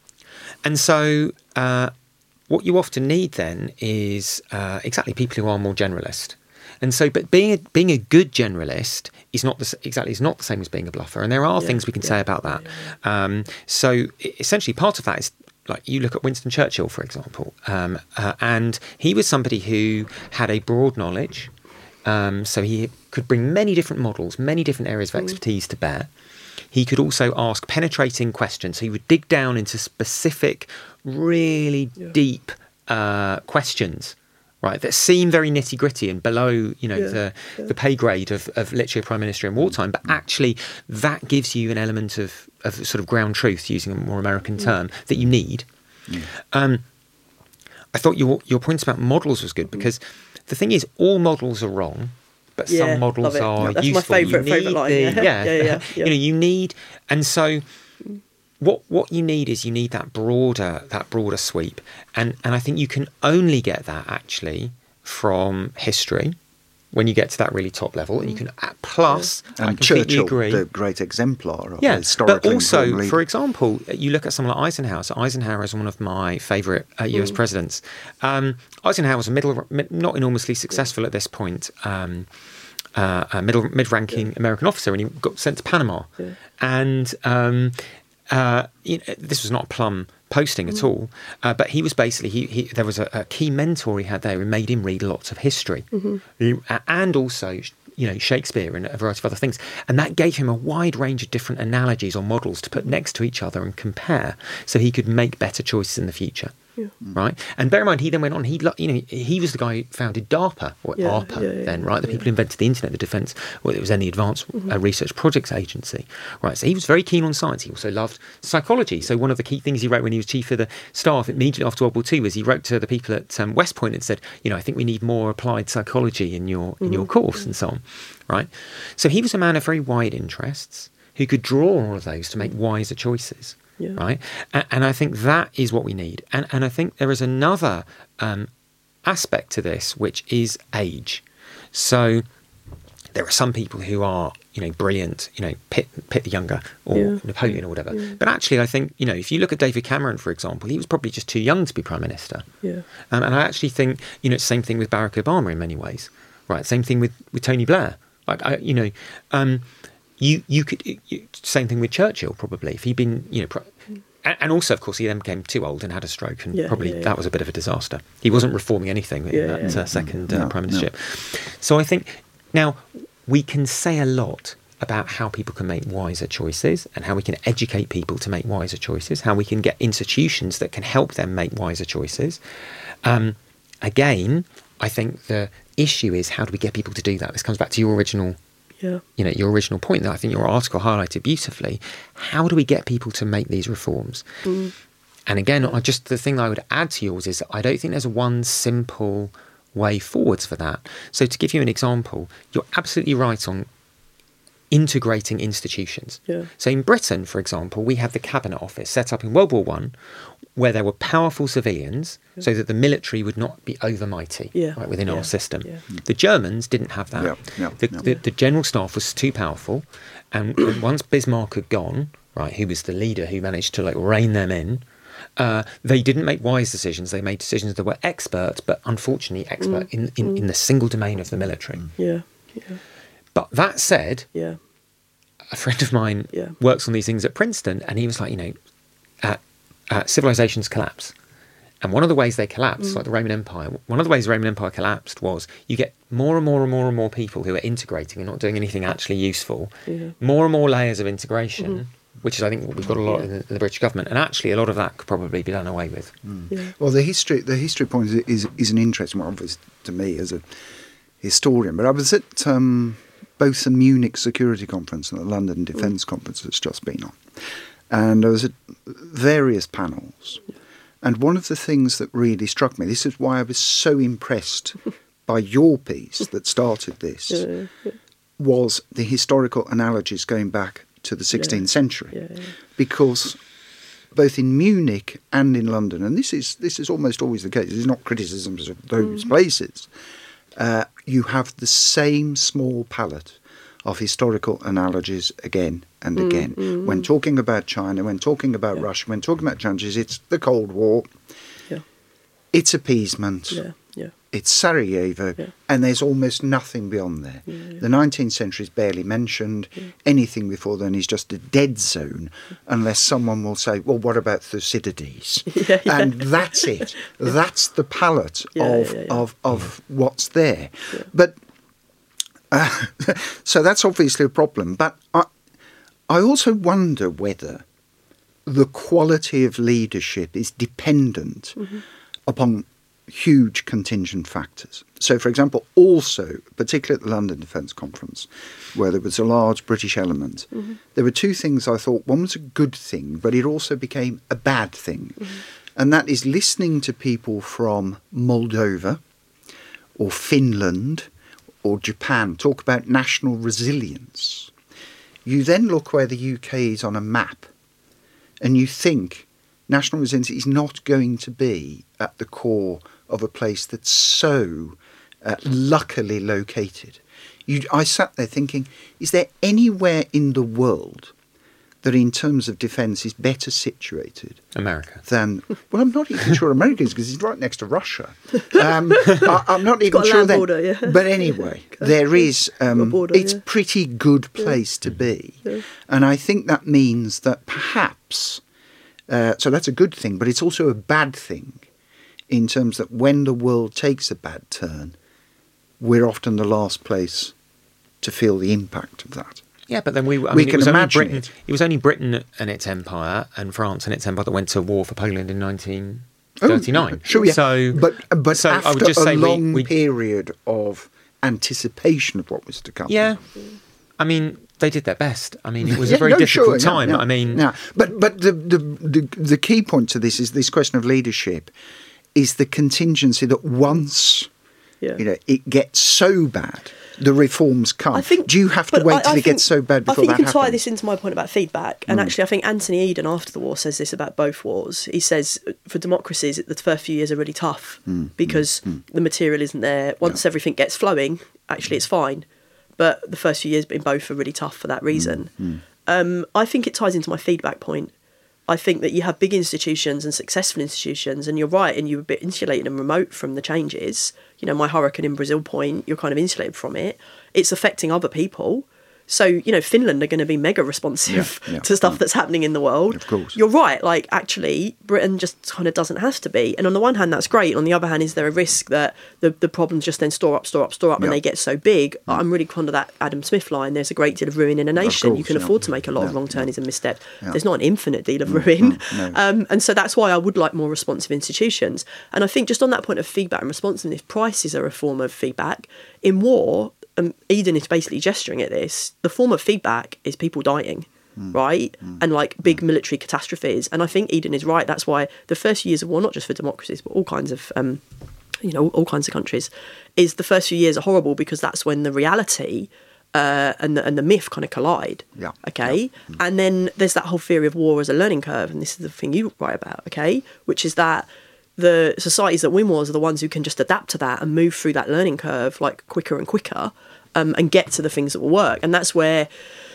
S3: and so uh, what you often need then is uh, exactly people who are more generalist. And so, but being a, being a good generalist is not the, exactly is not the same as being a bluffer. And there are yeah, things we can yeah, say about that. Yeah, yeah. Um, so essentially, part of that is like you look at Winston Churchill, for example, um, uh, and he was somebody who had a broad knowledge. Um, so he could bring many different models, many different areas of expertise mm. to bear. He could also ask penetrating questions. So he would dig down into specific, really yeah. deep uh, questions. Right, that seem very nitty gritty and below, you know, yeah, the yeah. the pay grade of, of literally a prime minister in wartime, but actually that gives you an element of, of sort of ground truth, using a more American term, mm. that you need. Mm. Um, I thought your your points about models was good because the thing is, all models are wrong, but
S2: yeah,
S3: some models are
S2: That's
S3: useful.
S2: That's my favourite favourite line.
S3: The,
S2: yeah.
S3: Yeah,
S2: yeah, yeah, yeah.
S3: you know, you need, and so. What what you need is you need that broader that broader sweep, and and I think you can only get that actually from history when you get to that really top level, and you can uh, plus
S1: and
S3: I completely
S1: Churchill,
S3: agree.
S1: the great exemplar of
S3: yeah,
S1: historically
S3: but also,
S1: leader.
S3: For example, you look at someone like Eisenhower. So Eisenhower is one of my favourite uh, U S mm. presidents. Um, Eisenhower was a middle, not enormously successful at this point. Um, uh, a middle mid-ranking yeah. American officer, and he got sent to Panama, yeah. and. Um, Uh, you know, this was not a plum posting at all, uh, but he was basically he, he there was a, a key mentor he had there who made him read lots of history, mm-hmm. he, and also you know, Shakespeare and a variety of other things. And that gave him a wide range of different analogies or models to put next to each other and compare, so he could make better choices in the future. Yeah. Right, and bear in mind, he then went on. He, you know, he was the guy who founded DARPA or yeah, ARPA yeah, yeah, then, right? The yeah. people who invented the internet, the defence, well, it was then the Advanced mm-hmm. uh, Research Projects Agency, right? So he was very keen on science. He also loved psychology. So one of the key things he wrote when he was chief of the staff immediately after World War Two was he wrote to the people at um, West Point and said, you know, I think we need more applied psychology in your in mm-hmm. your course and so on, right? So he was a man of very wide interests who could draw on all of those to make wiser choices. Yeah. Right, and, and I think that is what we need, and and I think there is another um, aspect to this, which is age. So there are some people who are, you know, brilliant, you know, Pitt, Pitt the Younger or yeah. Napoleon or whatever. Yeah. But actually, I think, you know, if you look at David Cameron, for example, he was probably just too young to be Prime Minister. Yeah. Um, and I actually think, you know, it's the same thing with Barack Obama in many ways. Right, same thing with, with Tony Blair. Like, I, you know. Um, You you could you, same thing with Churchill probably if he'd been you know pro, and, and also of course he then became too old and had a stroke and yeah, probably yeah, yeah. that was a bit of a disaster. He wasn't reforming anything in yeah, that yeah, uh, second uh, no, prime ministership. No. So I think now we can say a lot about how people can make wiser choices and how we can educate people to make wiser choices, how we can get institutions that can help them make wiser choices. Um, again, I think the issue is how do we get people to do that? This comes back to your original. Yeah. You know, your original point that I think your article highlighted beautifully. How do we get people to make these reforms? Mm. And again, I just the thing I would add to yours is that I don't think there's one simple way forwards for that. So to give you an example, you're absolutely right on integrating institutions. Yeah. So in Britain, for example, we had the Cabinet Office set up in World War One, where there were powerful civilians, yeah. so that the military would not be overmighty yeah. right, within yeah. our system. Yeah. The Germans didn't have that. Yeah. Yeah. The, yeah. The, the general staff was too powerful, and, and once Bismarck had gone, right, who was the leader who managed to like rein them in, uh, they didn't make wise decisions. They made decisions that were expert, but unfortunately expert mm. in, in, mm. in the single domain of the military.
S2: Yeah. Yeah.
S3: But that said, yeah. a friend of mine yeah. works on these things at Princeton, and he was like, you know, uh, uh, civilizations collapse. And one of the ways they collapsed, mm. like the Roman Empire, one of the ways the Roman Empire collapsed was you get more and more and more and more people who are integrating and not doing anything actually useful, yeah. more and more layers of integration, mm-hmm. which is, I think, what we've got a lot yeah. in, the, in the British government. And actually, a lot of that could probably be done away with.
S1: Mm. Yeah. Well, the history the history point is, is, is an interesting one, obviously, to me as a historian. But I was at um, both the Munich Security Conference and the London Defence mm. Conference that's just been on. And I was at various panels. Yeah. And one of the things that really struck me, this is why I was so impressed by your piece that started this, yeah, yeah. was the historical analogies going back to the sixteenth yeah. century. Yeah, yeah. Because both in Munich and in London, and this is this is almost always the case, it's not criticisms of those mm-hmm. places, uh, you have the same small palette of historical analogies again and mm, again. Mm, when talking about China, when talking about yeah. Russia, when talking about challenges, it's the Cold War, yeah. it's appeasement, yeah, yeah. it's Sarajevo, yeah. and there's almost nothing beyond there. Yeah, yeah. The nineteenth century is barely mentioned. Yeah. Anything before then is just a dead zone, unless someone will say, well, what about Thucydides? yeah, yeah. And that's it. yeah. That's the palette yeah, of, yeah, yeah. of, of yeah. what's there. Yeah. But Uh, so that's obviously a problem. But I, I also wonder whether the quality of leadership is dependent mm-hmm. upon huge contingent factors. So, for example, also, particularly at the London Defence Conference, where there was a large British element, mm-hmm. there were two things I thought. One was a good thing, but it also became a bad thing. Mm-hmm. And that is listening to people from Moldova or Finland or Japan talk about national resilience. You then look where the U K is on a map and you think national resilience is not going to be at the core of a place that's so uh, luckily located. You, I sat there thinking, is there anywhere in the world that in terms of defence is better situated?
S3: America.
S1: Than, well, I'm not even sure America is because it's right next to Russia. Um, I, I'm not even sure that. Border, yeah. But anyway, there is, um, border, it's a yeah. pretty good place yeah. to be. Yeah. And I think that means that perhaps, uh, so that's a good thing, but it's also a bad thing in terms that when the world takes a bad turn, we're often the last place to feel the impact of that.
S3: Yeah, but then we, I
S1: we
S3: mean,
S1: can
S3: it was only
S1: imagine
S3: Britain,
S1: it.
S3: it was only Britain and its empire and France and its empire that went to war for Poland in nineteen thirty-nine.
S1: Oh, sure, yeah.
S3: So,
S1: but but
S3: so
S1: after
S3: I would just
S1: a
S3: say
S1: long
S3: we, we,
S1: period of anticipation of what was to come.
S3: Yeah, I mean, they did their best. I mean, it was
S1: Yeah,
S3: a very
S1: no,
S3: difficult
S1: sure,
S3: time.
S1: Yeah, yeah,
S3: I mean,
S1: yeah. but but the, the the the key point to this is this question of leadership is the contingency that once
S2: Yeah.
S1: you know it gets so bad, the reforms come.
S2: I think,
S1: Do you have to
S2: but
S1: wait
S2: I-
S1: till
S2: I
S1: it
S2: think-
S1: gets so bad before
S2: I think
S1: that
S2: you can tie
S1: happens?
S2: this into my point about feedback. And actually, I think Anthony Eden, after the war, says this about both wars. He says, for democracies, the first few years are really tough because the material isn't there. Once everything gets flowing, actually, it's fine. But the first few years in both are really tough for that reason. Um, I think it ties into my feedback point. I think that you have big institutions and successful institutions, and you're right, and you're a bit insulated and remote from the changes. You know, my hurricane in Brazil point, you're kind of insulated from it. It's affecting other people. So, you know, Finland are going to be mega responsive
S1: Yeah, yeah,
S2: to stuff
S1: yeah.
S2: that's happening in the world.
S1: Of course.
S2: You're right. Like, actually, Britain just kind of doesn't have to be. And on the one hand, that's great. On the other hand, is there a risk that the, the problems just then store up, store up, store up,
S1: Yeah.
S2: and they get so big? I'm really fond of that Adam Smith line. There's a great deal of ruin in a nation.
S1: course,
S2: you can
S1: yeah.
S2: afford to make a lot of
S1: Yeah,
S2: wrong turnies and missteps.
S1: Yeah.
S2: There's not an infinite deal of ruin.
S1: no.
S2: Um, and so that's why I would like more responsive institutions. And I think just on that point of feedback and responsiveness, prices are a form of feedback. In war, um, Eden is basically gesturing at this. The form of feedback is people dying, right? And like big military catastrophes. And I think Eden is right. That's why the first few years of war, not just for democracies, but all kinds of, um, you know, all kinds of countries, is the first few years are horrible because that's when the reality uh, and the and the myth kind of collide.
S1: Yeah.
S2: Okay. And then there's that whole theory of war as a learning curve, and this is the thing you write about. Okay, which is that the societies that win wars are the ones who can just adapt to that and move through that learning curve like quicker and quicker. Um, and get to the things that will work. And that's where,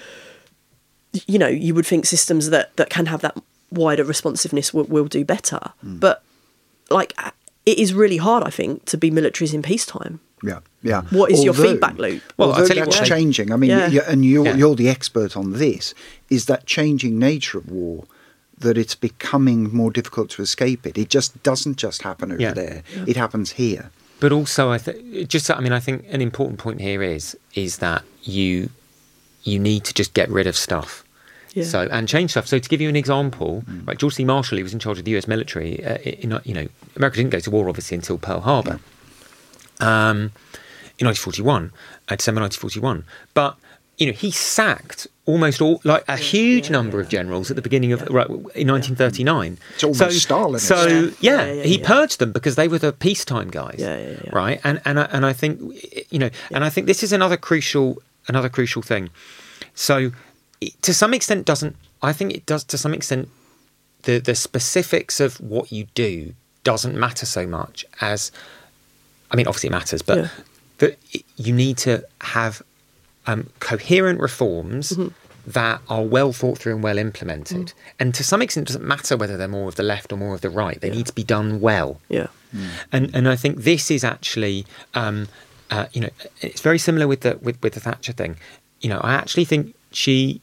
S2: you know, you would think systems that, that can have that wider responsiveness will, will do better. Mm. But, like, it is really hard, I think, to be militaries in peacetime.
S1: Yeah, yeah.
S2: What is
S1: although,
S2: your feedback loop?
S1: Well,
S3: Well, I'll tell you
S1: that's
S3: what,
S1: changing. I mean,
S2: Yeah.
S1: you, and you're,
S3: Yeah.
S1: you're the expert on this, is that changing nature of war, that it's becoming more difficult to escape it. It just doesn't just happen over
S3: Yeah.
S1: there. It happens here.
S3: But also, I think just I mean, I think an important point here is is that you you need to just get rid of stuff,
S2: Yeah.
S3: so and change stuff. So to give you an example, right, George C. Marshall, he was in charge of the U S military. Uh, in, you know, America didn't go to war obviously until Pearl Harbor, um, in nineteen forty-one, uh, December nineteen forty-one. But you know, he sacked almost all, like a huge
S2: yeah,
S3: number
S2: yeah.
S3: of generals at the beginning of right, in nineteen thirty-nine.
S1: It's almost
S3: so,
S1: Stalinist.
S3: So
S2: Yeah.
S3: yeah,
S2: Yeah, yeah,
S3: he
S2: yeah.
S3: purged them because they were the peacetime guys,
S2: Yeah, yeah, yeah.
S3: right? And and I, and I think you know, and I think this is another crucial another crucial thing. So it, to some extent, doesn't I think it does to some extent the the specifics of what you do doesn't matter so much as, I mean, obviously it matters, but
S2: Yeah.
S3: that it- you need to have um, coherent reforms
S2: Mm-hmm.
S3: that are well thought through and well implemented.
S2: Mm.
S3: And to some extent, it doesn't matter whether they're more of the left or more of the right. They
S2: Yeah.
S3: need to be done well.
S2: Yeah.
S3: And and I think this is actually, um, uh, you know, it's very similar with the with, with the Thatcher thing. You know, I actually think she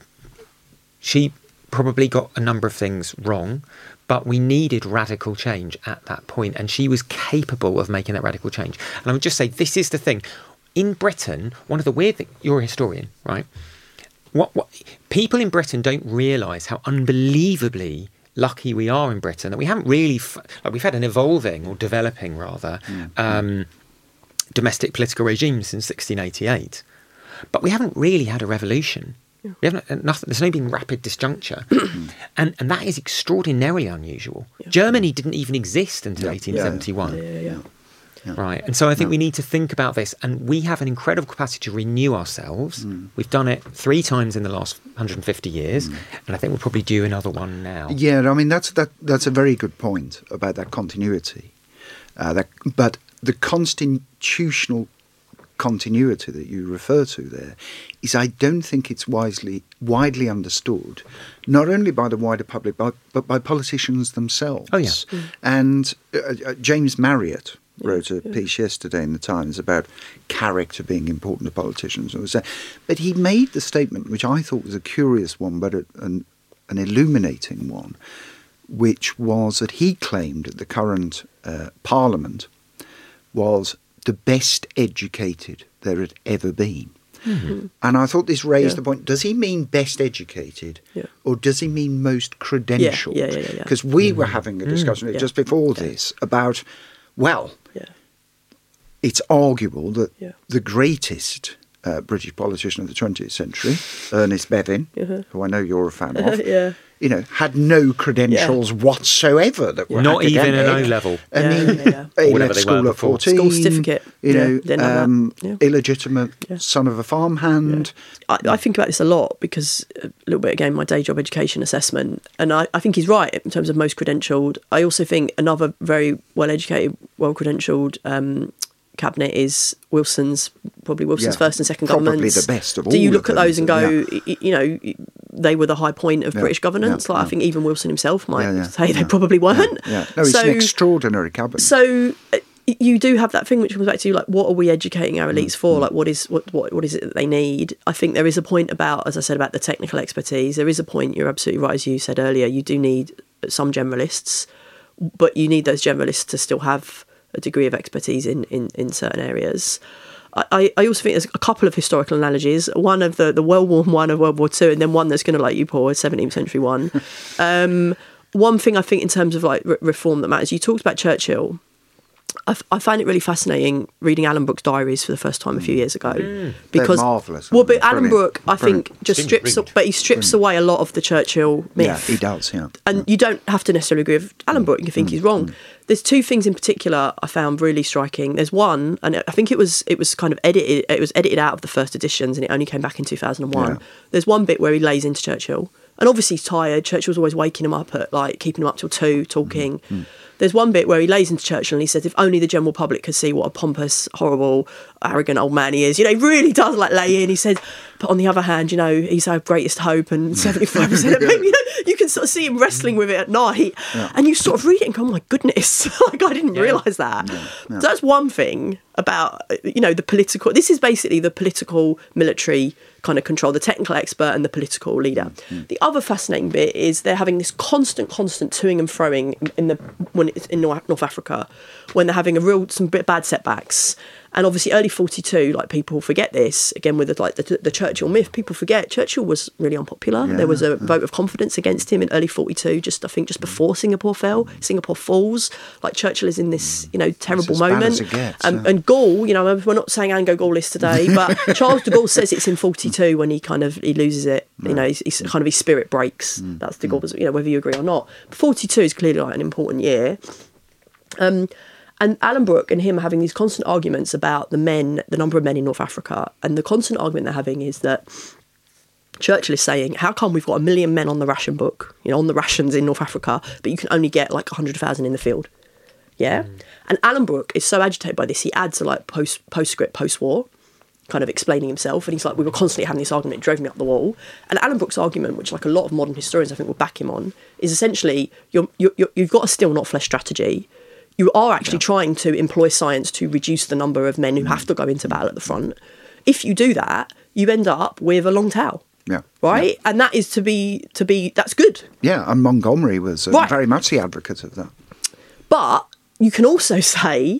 S3: she probably got a number of things wrong, but we needed radical change at that point, and she was capable of making that radical change. And I would just say, this is the thing. In Britain, one of the weird things, you're a historian, right? What, what people in Britain don't realise how unbelievably lucky we are in Britain that we haven't really, f- like we've had an evolving or developing rather um, domestic political regime since sixteen eighty-eight, but we haven't really had a revolution. We haven't nothing. There's no been rapid disjuncture, and and that is extraordinarily unusual.
S2: Yeah.
S3: Germany didn't even exist until
S1: Yeah.
S3: eighteen seventy-one.
S2: Yeah, yeah, yeah.
S3: Right. And so I think we need to think about this, and we have an incredible capacity to renew ourselves. We've done it three times in the last one hundred fifty years, and I think we'll probably do another one now.
S1: Yeah, I mean that's that that's a very good point about that continuity. Uh, that, but the constitutional continuity that you refer to there is, I don't think it's wisely widely understood, not only by the wider public but, but by politicians themselves.
S3: Oh, yeah.
S1: And uh, uh, James Marriott wrote a piece yesterday in the Times about character being important to politicians. And was, but he made the statement, which I thought was a curious one, but a, an, an illuminating one, which was that he claimed that the current uh, Parliament was the best educated there had ever been. Mm-hmm. And I thought this raised
S2: Yeah.
S1: the point, does he mean best educated
S2: Yeah.
S1: or does he mean most credentialed?
S2: Yeah, yeah, yeah, yeah.
S1: Because we were having a discussion
S2: Yeah.
S1: just before
S2: Yeah.
S1: this about, well,
S2: Yeah.
S1: it's arguable that
S2: Yeah.
S1: the greatest uh, British politician of the twentieth century, Ernest Bevin,
S2: Uh-huh.
S1: who I know you're a fan of,
S2: Yeah.
S1: you know, had no credentials whatsoever that were
S3: Not even an
S1: academic.
S3: O-level.
S1: I
S2: Yeah,
S1: mean,
S2: yeah, yeah.
S1: he
S3: Whatever
S1: left
S3: they
S1: school
S3: were
S1: at
S3: before.
S1: fourteen.
S2: School certificate.
S1: You
S2: Yeah,
S1: know,
S2: didn't have that.
S1: um,
S2: Yeah.
S1: illegitimate
S2: Yeah.
S1: son of a farmhand.
S2: I, I think about this a lot because a little bit again my day job education assessment, and I, I think he's right in terms of most credentialed. I also think another very well educated, well credentialed um, cabinet is Wilson's, probably Wilson's
S1: Yeah,
S2: first and second
S1: probably
S2: governments.
S1: the best of
S2: Do you
S1: all
S2: look
S1: of
S2: at
S1: them,
S2: those and go,
S1: yeah.
S2: y- you know, they were the high point of
S1: Yeah,
S2: British governance?
S1: yeah,
S2: like
S1: yeah.
S2: I think even Wilson himself might
S1: Yeah, yeah,
S2: say they
S1: yeah,
S2: probably weren't.
S1: Yeah, yeah. No, it's
S2: so,
S1: an extraordinary cabinet.
S2: so uh, you do have that thing which comes back to like, what are we educating our elites
S1: Mm,
S2: for? Like, what is what, what what is it that they need? I think there is a point about, as I said, about the technical expertise. There is a point. You're absolutely right, as you said earlier. You do need some generalists, but you need those generalists to still have a degree of expertise in in, in certain areas. I, I also think there's a couple of historical analogies. One of the, the World War One of World War Two, and then one that's going to like you, Paul, a seventeenth century one. um, one thing I think in terms of like re- reform that matters. You talked about Churchill. I, f- I find it really fascinating reading Alan Brooke's diaries for the first time a few years ago
S3: Mm.
S2: because
S1: They're marvellous,
S2: well,
S1: aren't they?
S2: but Alan
S1: Brilliant.
S2: Brooke, I
S1: Brilliant.
S2: think, just
S3: Extremely
S2: strips,
S3: brilliant.
S2: but he strips away a lot of the Churchill myth.
S1: Yeah, he does, yeah.
S2: And you don't have to necessarily agree with Alan Brooke. You can think he's wrong. There's two things in particular I found really striking. There's one, and I think it was it was kind of edited. It was edited out of the first editions, and it only came back in two thousand one.
S1: Yeah.
S2: There's one bit where he lays into Churchill, and obviously he's tired. Churchill's always waking him up at like keeping him up till two, talking. There's one bit where he lays into Churchill and he says, if only the general public could see what a pompous, horrible, arrogant old man he is. You know, he really does like lay in. He said, but on the other hand, you know, he's our greatest hope and seventy-five percent of him, you know, you can sort of see him wrestling with it at night.
S1: Yeah.
S2: And you sort of read it and go, oh my goodness, like I didn't
S3: Yeah.
S2: realise that.
S1: Yeah.
S2: So that's one thing about, you know, the political, this is basically the political military kind of control, the technical expert and the political leader. The other fascinating bit is they're having this constant, constant toing and froing in the when it's in North, North Africa, when they're having a real some bit bad setbacks. And obviously, early forty-two, like people forget this again with the, like the, the Churchill myth. People forget Churchill was really unpopular.
S1: Yeah,
S2: there was a
S1: yeah.
S2: vote of confidence against him in early forty-two. Just I think just before Singapore fell, Singapore falls. Like Churchill is in this you know terrible
S1: as bad
S2: moment.
S1: as it gets,
S2: Um,
S1: yeah.
S2: And Gaulle, you know, we're not saying Anglo Gaullist today, but Charles de Gaulle says it's in forty-two when he kind of he loses it. You know, he's, he's kind of his spirit breaks.
S1: Mm.
S2: That's de Gaulle's, you know, whether you agree or not. forty-two is clearly like an important year. Um, and Alan Brooke and him having these constant arguments about the men, the number of men in North Africa, and the constant argument they're having is that Churchill is saying, how come we've got a million men on the ration book, you know, on the rations in North Africa, but you can only get like one hundred thousand in the field? Yeah. Mm. And Alan Brooke is so agitated by this, he adds a like post postscript post-war, kind of explaining himself. And he's like, we were constantly having this argument, it drove me up the wall. And Alan Brooke's argument, which like a lot of modern historians I think will back him on, is essentially you're, you're, you've got a still not flesh strategy. You are actually yeah. trying to employ science to reduce the number of men who have to go into battle at the front. If you do that, you end up with a long tail.
S1: Yeah.
S2: Right? Yeah. And that is to be, to be, that's good.
S1: Yeah, and Montgomery was uh,
S2: right.
S1: very much the advocate of that.
S2: But you can also say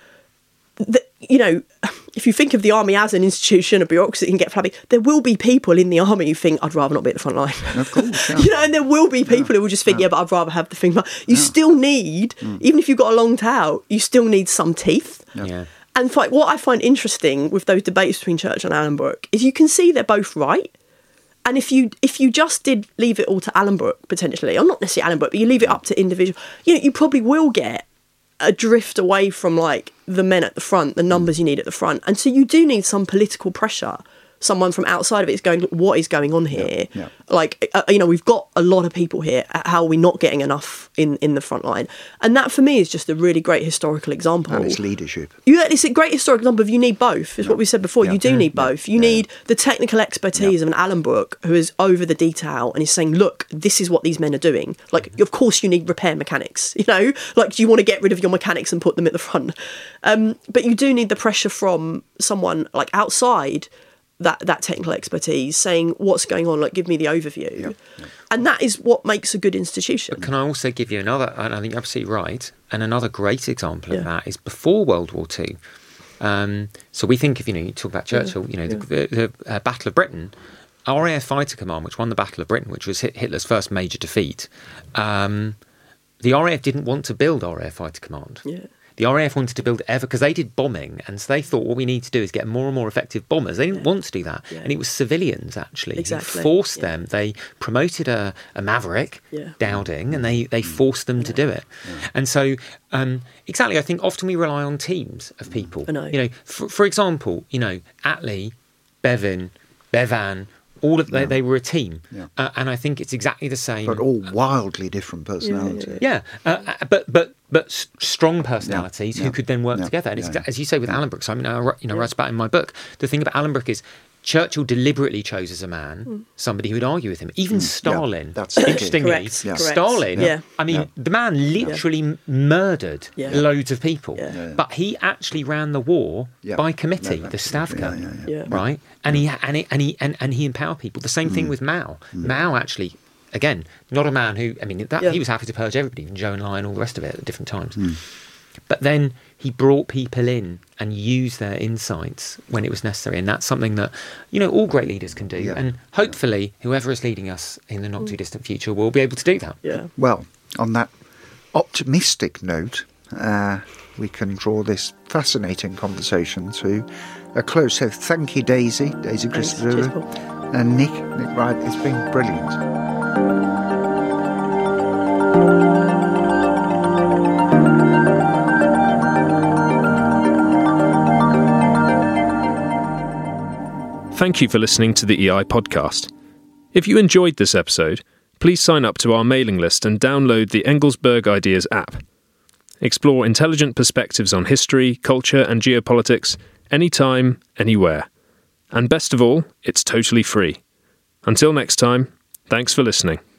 S2: that, you know, if you think of the army as an institution, a bureaucracy that can get flabby, there will be people in the army who think, I'd rather not be at the front line.
S1: Of course, yeah.
S2: You know, and there will be people yeah. who will just think, yeah. yeah, but I'd rather have the thing. You yeah. still need, mm. even if you've got a long tail, you still need some teeth.
S3: Yeah. yeah.
S2: And like, what I find interesting with those debates between Churchill and Alan Brooke is you can see they're both right. And if you if you just did leave it all to Alan Brooke, potentially, or not necessarily Alan Brooke, but you leave it up to individual, you know, you probably will get a drift away from like the men at the front, the numbers you need at the front. And so you do need some political pressure. Someone from outside of it is going, what is going on here?
S1: Yeah, yeah.
S2: Like, uh, you know, we've got a lot of people here. How are we not getting enough in, in the front line? And that for me is just a really great historical example.
S1: And it's leadership.
S2: Yeah, it's a great historical example of you need both, is yeah. what we said before. Yeah. You do need both. You yeah. need the technical expertise yeah. of an Alan Brooke who is over the detail and is saying, look, this is what these men are doing. Like, of course you need repair mechanics, you know? Like, do you want to get rid of your mechanics and put them at the front? Um, but you do need the pressure from someone like outside that that technical expertise saying what's going on, like give me the overview. Yeah, yeah. And that is what makes a good institution.
S3: But can I also give you another, and I think you're absolutely right, and another great example
S2: yeah.
S3: of that is before World War Two. Um, so we think if, you know, you talk about Churchill, you know,
S2: Yeah.
S3: the, the, the uh, Battle of Britain, R A F Fighter Command, which won the Battle of Britain, which was Hitler's first major defeat, um, the R A F didn't want to build R A F Fighter Command.
S2: Yeah.
S3: The R A F wanted to build ever, because they did bombing, and so they thought what we need to do is get more and more effective bombers. They didn't
S2: Yeah.
S3: want to do that,
S2: Yeah.
S3: and it was civilians actually
S2: Exactly.
S3: who forced
S2: Yeah.
S3: them. They promoted a, a Maverick,
S2: Yeah.
S3: Dowding, and they, they forced them to do it. And so, um, exactly, I think often we rely on teams of people.
S2: I know.
S3: You know, for, for example, you know, Attlee, Bevan, Bevan. All of they,
S1: Yeah.
S3: they were a team,
S1: Yeah.
S3: uh, and I think it's exactly the same.
S1: But all wildly different personalities.
S3: Yeah, uh, uh, but but but s- strong personalities
S1: Yeah,
S3: who
S1: yeah,
S3: could then work
S1: yeah,
S3: together. And it's,
S1: yeah, yeah.
S3: as you say with Alan Brooks, I mean, I wr- you know write about in my book. The thing about Alan Brooks is Churchill deliberately chose as a man somebody who would argue with him. Even Stalin,
S1: that's the key.
S3: interestingly,
S2: Correct,
S1: Yeah.
S2: correct.
S3: Stalin.
S2: Yeah.
S3: I mean,
S1: Yeah.
S3: the man literally m murdered
S2: Yeah.
S3: loads of people,
S2: Yeah.
S1: Yeah, yeah.
S3: but he actually ran the war
S1: Yeah.
S3: by committee,
S1: Yeah,
S3: the
S1: absolutely.
S3: Stavka,
S1: Yeah, yeah,
S2: yeah.
S3: right? And he and he and he and, and he empowered people. The same thing with Mao. Mao actually. Again, not a man who, I mean, that,
S2: Yeah.
S3: he was happy to purge everybody, even Zhou Enlai and all the rest of it at different times. But then he brought people in and used their insights when it was necessary. And that's something that, you know, all great leaders can do.
S1: Yeah.
S3: And hopefully, whoever is leading us in the not too distant future will be able to do that.
S2: Yeah.
S1: Well, on that optimistic note, uh, we can draw this fascinating conversation to a close. So thank you, Daisy, Daisy
S2: Thanks.
S1: Christodoulou,
S2: Cheers, Paul.
S1: and Nick, Nick Wright. It's been brilliant.
S4: Thank you for listening to the E I podcast. If you enjoyed this episode, please sign up to our mailing list and download the Engelsberg Ideas app. Explore intelligent perspectives on history, culture, and geopolitics anytime, anywhere. And best of all, it's totally free. Until next time, thanks for listening.